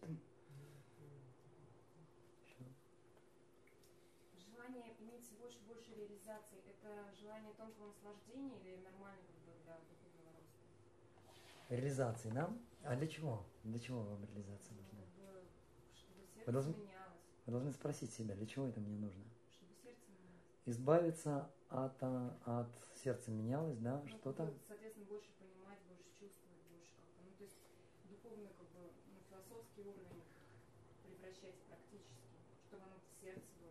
Желание иметь все больше и больше реализаций, это желание тонкого наслаждения или нормального для духовного роста? Реализации нам? А для чего? Для чего вам реализация нужна? Чтобы сердце Вы должны, менялось. вы должны спросить себя, для чего это мне нужно? Чтобы сердце менялось. Избавиться от, от сердца менялось, да? Ну, Что там? Соответственно, больше понимать, больше чувствовать, больше как-то. Ну, то есть духовный, как бы, ну, философский уровень превращать практически, чтобы оно в сердце было.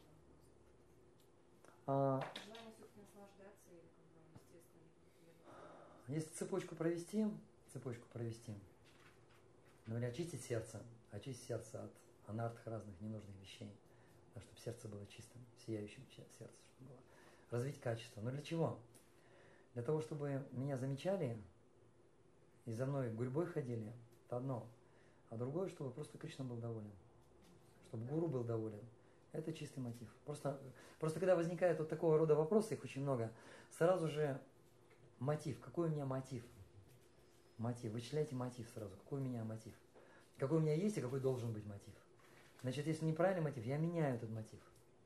А, Желание все-таки наслаждаться или как бы естественно. если цепочку провести, цепочку провести, например, очистить сердце, очистить сердце от анартх разных ненужных вещей, да, чтобы сердце было чистым, сияющим сердце, чтобы было. Развить качество. Но для чего? Для того, чтобы меня замечали и за мной гурьбой ходили, это одно. А другое, чтобы просто Кришна был доволен. Чтобы гуру был доволен. Это чистый мотив. Просто, просто когда возникает вот такого рода вопросы, их очень много, сразу же мотив. Какой у меня мотив? Мотив. Вычисляйте мотив сразу. Какой у меня мотив? Какой у меня есть и какой должен быть мотив? Значит, если неправильный мотив, я меняю этот мотив.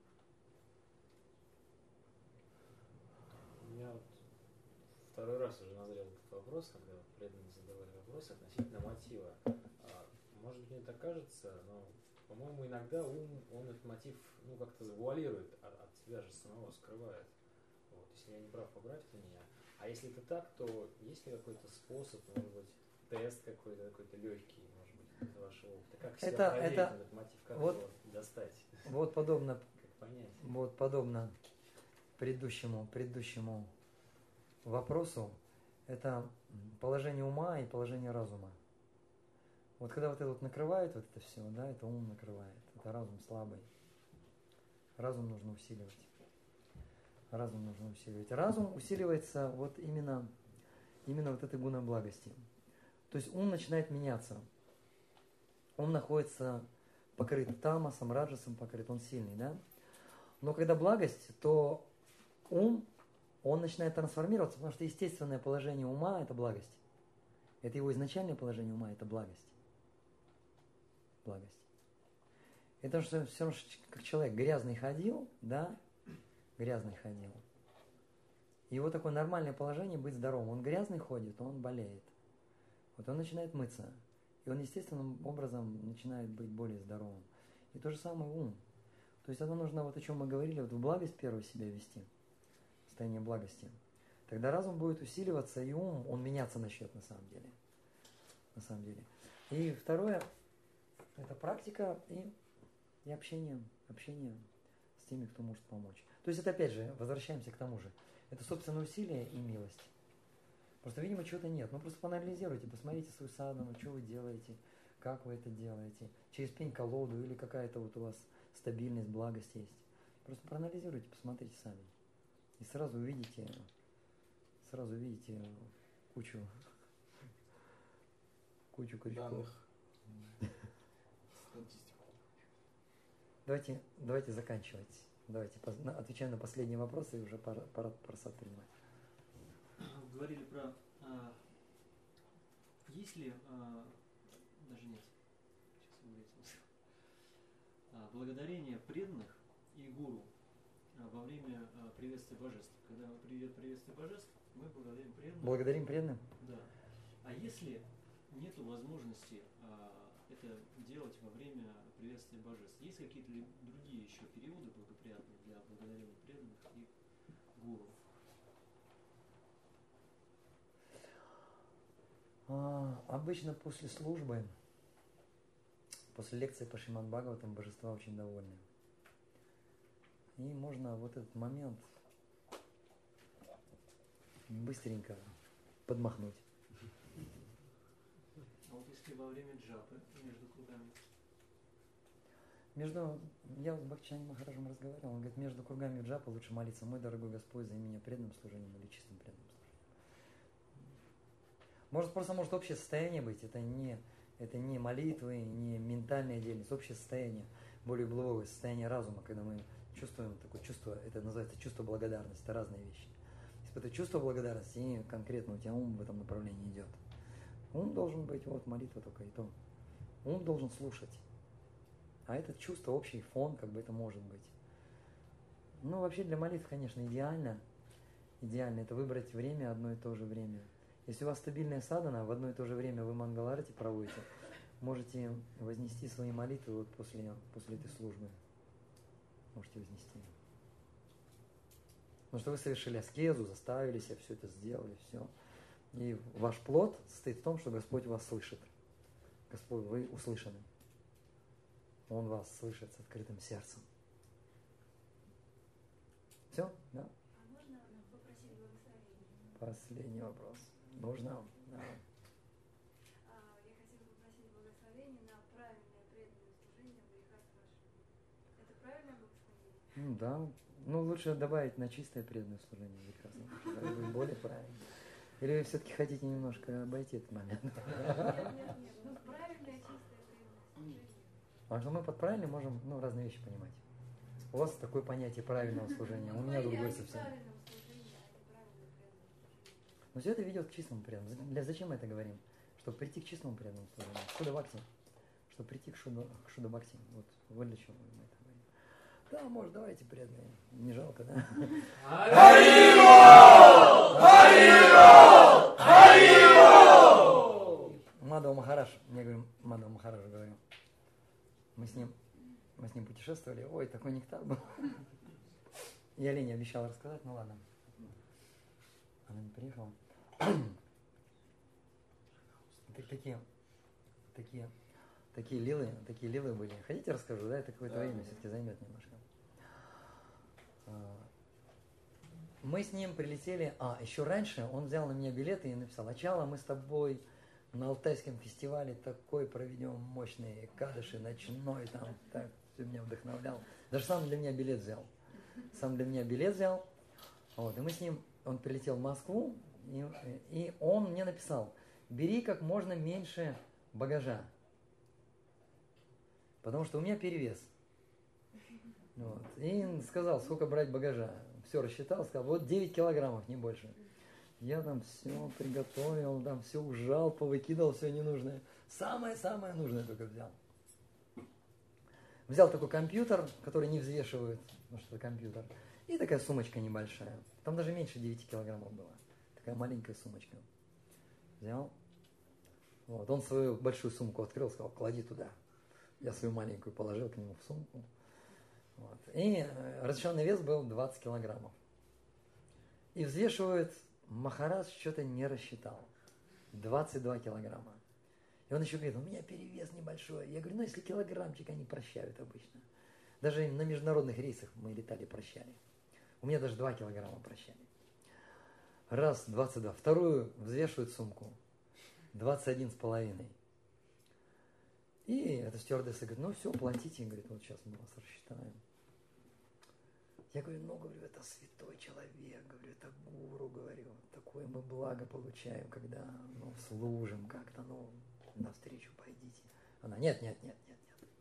У меня вот второй раз уже назрел этот вопрос, когда вот преданные задавали вопрос относительно мотива. А, может быть, мне так кажется, но, по-моему, иногда ум, он этот мотив, ну, как-то завуалирует, от, от себя же самого скрывает. Вот, если я не прав, поправьте меня. А если это так, то есть ли какой-то способ, может быть, тест какой-то, какой-то легкий, может быть, из вашего опыта? Как Это- себя проверить, это- этот мотив, как вот- его достать, Вот подобно, как понять? вот подобно предыдущему, предыдущему вопросу, это положение ума и положение разума. Вот когда вот это вот накрывает вот это все, да, это ум накрывает, это разум слабый. Разум нужно усиливать. Разум нужно усиливать. Разум усиливается вот именно, именно вот этой гуна благости. То есть ум начинает меняться. Ум находится покрыт тамасом, раджасом покрыт, он сильный, да? Но когда благость, то ум, он начинает трансформироваться, потому что естественное положение ума – это благость. Это его изначальное положение ума – это благость. Благость. Это что все равно, как человек грязный ходил, да, грязный ходил. Его такое нормальное положение быть здоровым. Он грязный ходит, он болеет. Вот он начинает мыться. И он естественным образом начинает быть более здоровым. И то же самое ум. То есть это нужно, вот о чем мы говорили, вот в благость первую себя вести. Состояние благости. Тогда разум будет усиливаться, и ум, он меняться начнет на самом деле. На самом деле. И второе, это практика и, и общение, общение с теми, кто может помочь. То есть это опять же, возвращаемся к тому же. Это собственное усилие и милость. Просто, видимо, чего-то нет. Ну, просто поанализируйте, посмотрите свою садхану, что вы делаете, как вы это делаете. Через пень-колоду или какая-то вот у вас стабильность, благость есть. Просто проанализируйте, посмотрите сами. И сразу увидите, сразу увидите кучу, кучу крючков. Давайте, давайте заканчивать. Давайте отвечаем на последние вопросы и уже пора, пора просад принимать. Говорили про, а, есть ли, а, даже нет, сейчас вылетел, а, благодарение преданных и гуру а, во время а, приветствия божеств. Когда привет приветствие божеств, мы благодарим преданных. Благодарим преданных? Да. А если нету возможности а, это делать во время приветствия божеств, есть какие-то ли другие еще периоды благоприятные для благодарения преданных и гуру? А, обычно после службы, после лекции по Шримад Бхагаватам божества очень довольны. И можно вот этот момент быстренько подмахнуть. А вот если во время джапы между кругами? Между, я вот с Бхактичани Махараджем разговаривал, он говорит, между кругами джапы лучше молиться: мой дорогой Господь, займи меня преданным служением или чистым преданным служением. Может, просто может общее состояние быть, это не, это не молитвы, не ментальная деятельность, общее состояние, более глубокое состояние разума, когда мы чувствуем такое чувство, это называется чувство благодарности, это разные вещи. Если это чувство благодарности, и конкретно у тебя ум в этом направлении идет. Ум должен быть, вот молитва только и то. Ум должен слушать. А это чувство, общий фон, как бы это может быть. Ну, вообще для молитв, конечно, идеально. Идеально это выбрать время, одно и то же время. Если у вас стабильная садхана, в одно и то же время вы мангаларати проводите, можете вознести свои молитвы вот после, после этой службы. Можете вознести. Потому что вы совершили аскезу, заставили себя, все это сделали, все. И ваш плод состоит в том, что Господь вас слышит. Господь, вы услышаны. Он вас слышит с открытым сердцем. Все? Да? А можно попросить благословения? Последний вопрос. Нужно? Да. А, я хотела попросить благословения на правильное преданное служение Врихат Ваши. Это правильное благословение? Ну да. Ну лучше добавить на чистое преданное служение Врихат Ваши. Это будет более правильно. Или вы все-таки хотите немножко обойти этот момент? Нет, нет, нет. Ну, правильное чистое преданное служение. Потому что мы под правильным можем ну, разные вещи понимать. У вас такое понятие правильного служения, у меня другое совсем. Но все это ведет к чистому преданному. Для зачем мы это говорим? Чтобы прийти к чистому преданному служению. Шуда Бхакти. Чтобы прийти к Шуда, к Шуда Бхакти. Вот, вот для чего мы это говорим. Да, может, давайте преданные. Не жалко, да? Мадхава Махарадж, я говорю, Мадхава Махараджу говорю. Мы с ним, мы с ним путешествовали. Ой, такой нектар был. Я Лене обещал рассказать, ну ладно. Она не приехала. Так, такие, такие Такие лилы, такие лилы были. Хотите, расскажу, да? Это какое-то Да. время все-таки займет немножко. Мы с ним прилетели, а, еще раньше он взял на меня билеты и написал: «Ачала, мы с тобой на Алтайском фестивале такой проведем мощный кадыши, ночной, там, так, все меня вдохновлял». Даже сам для меня билет взял. Сам для меня билет взял. Вот, и мы с ним, он прилетел в Москву, и, и он мне написал: «Бери как можно меньше багажа, потому что у меня перевес». Вот. И сказал, сколько брать багажа. Все рассчитал, сказал: вот девять килограммов, не больше. Я там все приготовил, там все ужал, повыкидывал все ненужное. Самое-самое нужное только взял. Взял такой компьютер, который не взвешивает, потому что это компьютер. И такая сумочка небольшая. Там даже меньше девяти килограммов было. Такая маленькая сумочка. Взял. Вот. Он свою большую сумку открыл, сказал: клади туда. Я свою маленькую положил к нему в сумку. Вот. И разрешенный вес был двадцать килограммов. И взвешивает, Махарадж что-то не рассчитал. двадцать два килограмма. И он еще говорит: у меня перевес небольшой. Я говорю: ну если килограммчик они прощают обычно. Даже на международных рейсах мы летали, прощали. У меня даже два килограмма прощали. Раз, двадцать два. Вторую взвешивают сумку. двадцать один с половиной. И эта стюардесса говорит: ну все, платите. Говорит: вот сейчас мы вас рассчитаем. Я говорю: ну, говорю, это святой человек, говорю, это гуру, говорю, такое мы благо получаем, когда, ну, служим как-то, ну, навстречу пойдите. Она: нет, нет, нет, нет, нет.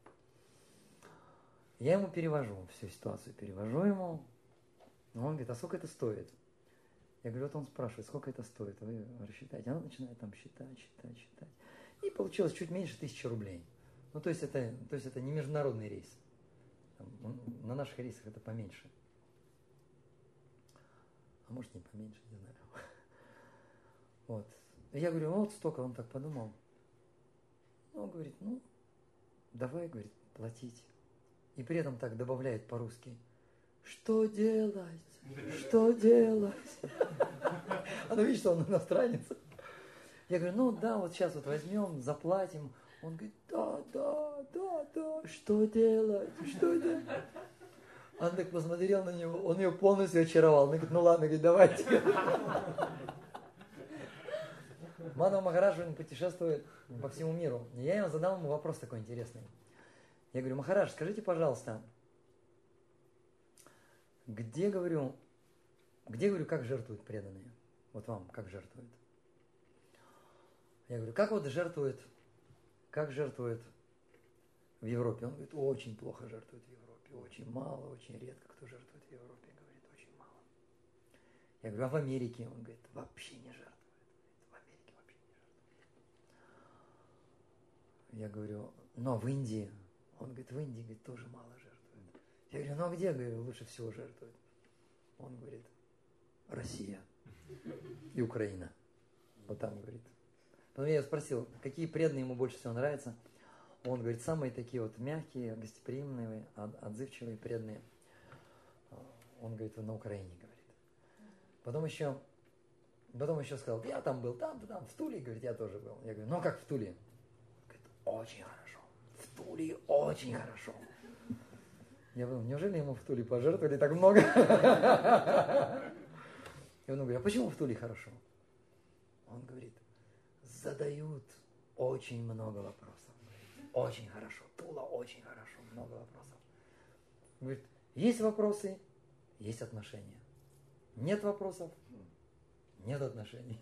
Я ему перевожу, всю ситуацию перевожу ему. Он говорит: а сколько это стоит? Я говорю: вот он спрашивает, сколько это стоит, вы рассчитаете. Она начинает там считать, считать, считать. И получилось чуть меньше тысячи рублей. Ну, то есть это, то есть это не международный рейс. Там, на наших рейсах это поменьше. А может, не поменьше, не знаю. Вот. И я говорю: ну, вот столько. Он так подумал. Ну, он говорит: ну, давай, говорит, платить. И при этом так добавляет по-русски: что делать? Что делать? Она видит, что он иностранец. Я говорю: ну да, вот сейчас вот возьмем, заплатим. Он говорит: да, да, да, да, что делать? Что делать? Он так посмотрел на него, он ее полностью очаровал. Он говорит: ну ладно, говорит, давайте. Мадхава Махарадж, он путешествует по всему миру. И я ему задал ему вопрос такой интересный. Я говорю: Махарадж, скажите, пожалуйста, где, говорю, где, говорю, как жертвуют преданные? Вот вам, как жертвуют? Я говорю: как вот жертвуют, как жертвуют в Европе? Он говорит: очень плохо жертвуют в Европе. Очень мало, очень редко кто жертвует в Европе. Говорит: очень мало. Я говорю: а в Америке? Он говорит: вообще не жертвует. В Америке вообще не жертвует. Я говорю: ну а в Индии? Он говорит: в Индии, говорит, тоже мало жертвует. Я говорю: ну а где, говорю, лучше всего жертвует? Он говорит: Россия и Украина. Вот там, говорит. Потом я спросил, какие преданные ему больше всего нравятся. Он говорит: самые такие вот мягкие, гостеприимные, отзывчивые, преданные. Он говорит: на Украине, говорит. Потом еще, потом еще сказал: я там был, там, там, в Туле, говорит, я тоже был. Я говорю: ну как в Туле? Говорит: очень хорошо. В Туле очень хорошо. Я думаю, неужели ему в Туле пожертвовали так много? И он говорит: а почему в Туле хорошо? Он говорит: задают очень много вопросов. Очень хорошо. Тула очень хорошо. Много вопросов. Говорит: есть вопросы, есть отношения. Нет вопросов, нет отношений.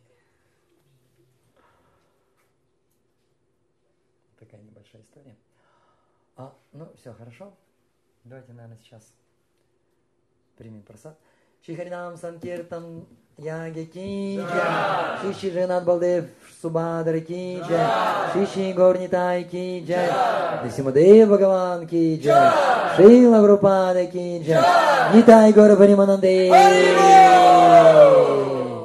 Такая небольшая история. А, ну, все, хорошо. Давайте, наверное, сейчас примем просад. Шри Харинам Санкиртан Яги ки джай, Шри Шри Джаганнат Балдев Субадра ки джай, Шри Шри Горнитай ки джай, Нисимадев Бхагаван ки джай, Шрила Прабхупада ки джай, Нитай Гора Паримананде.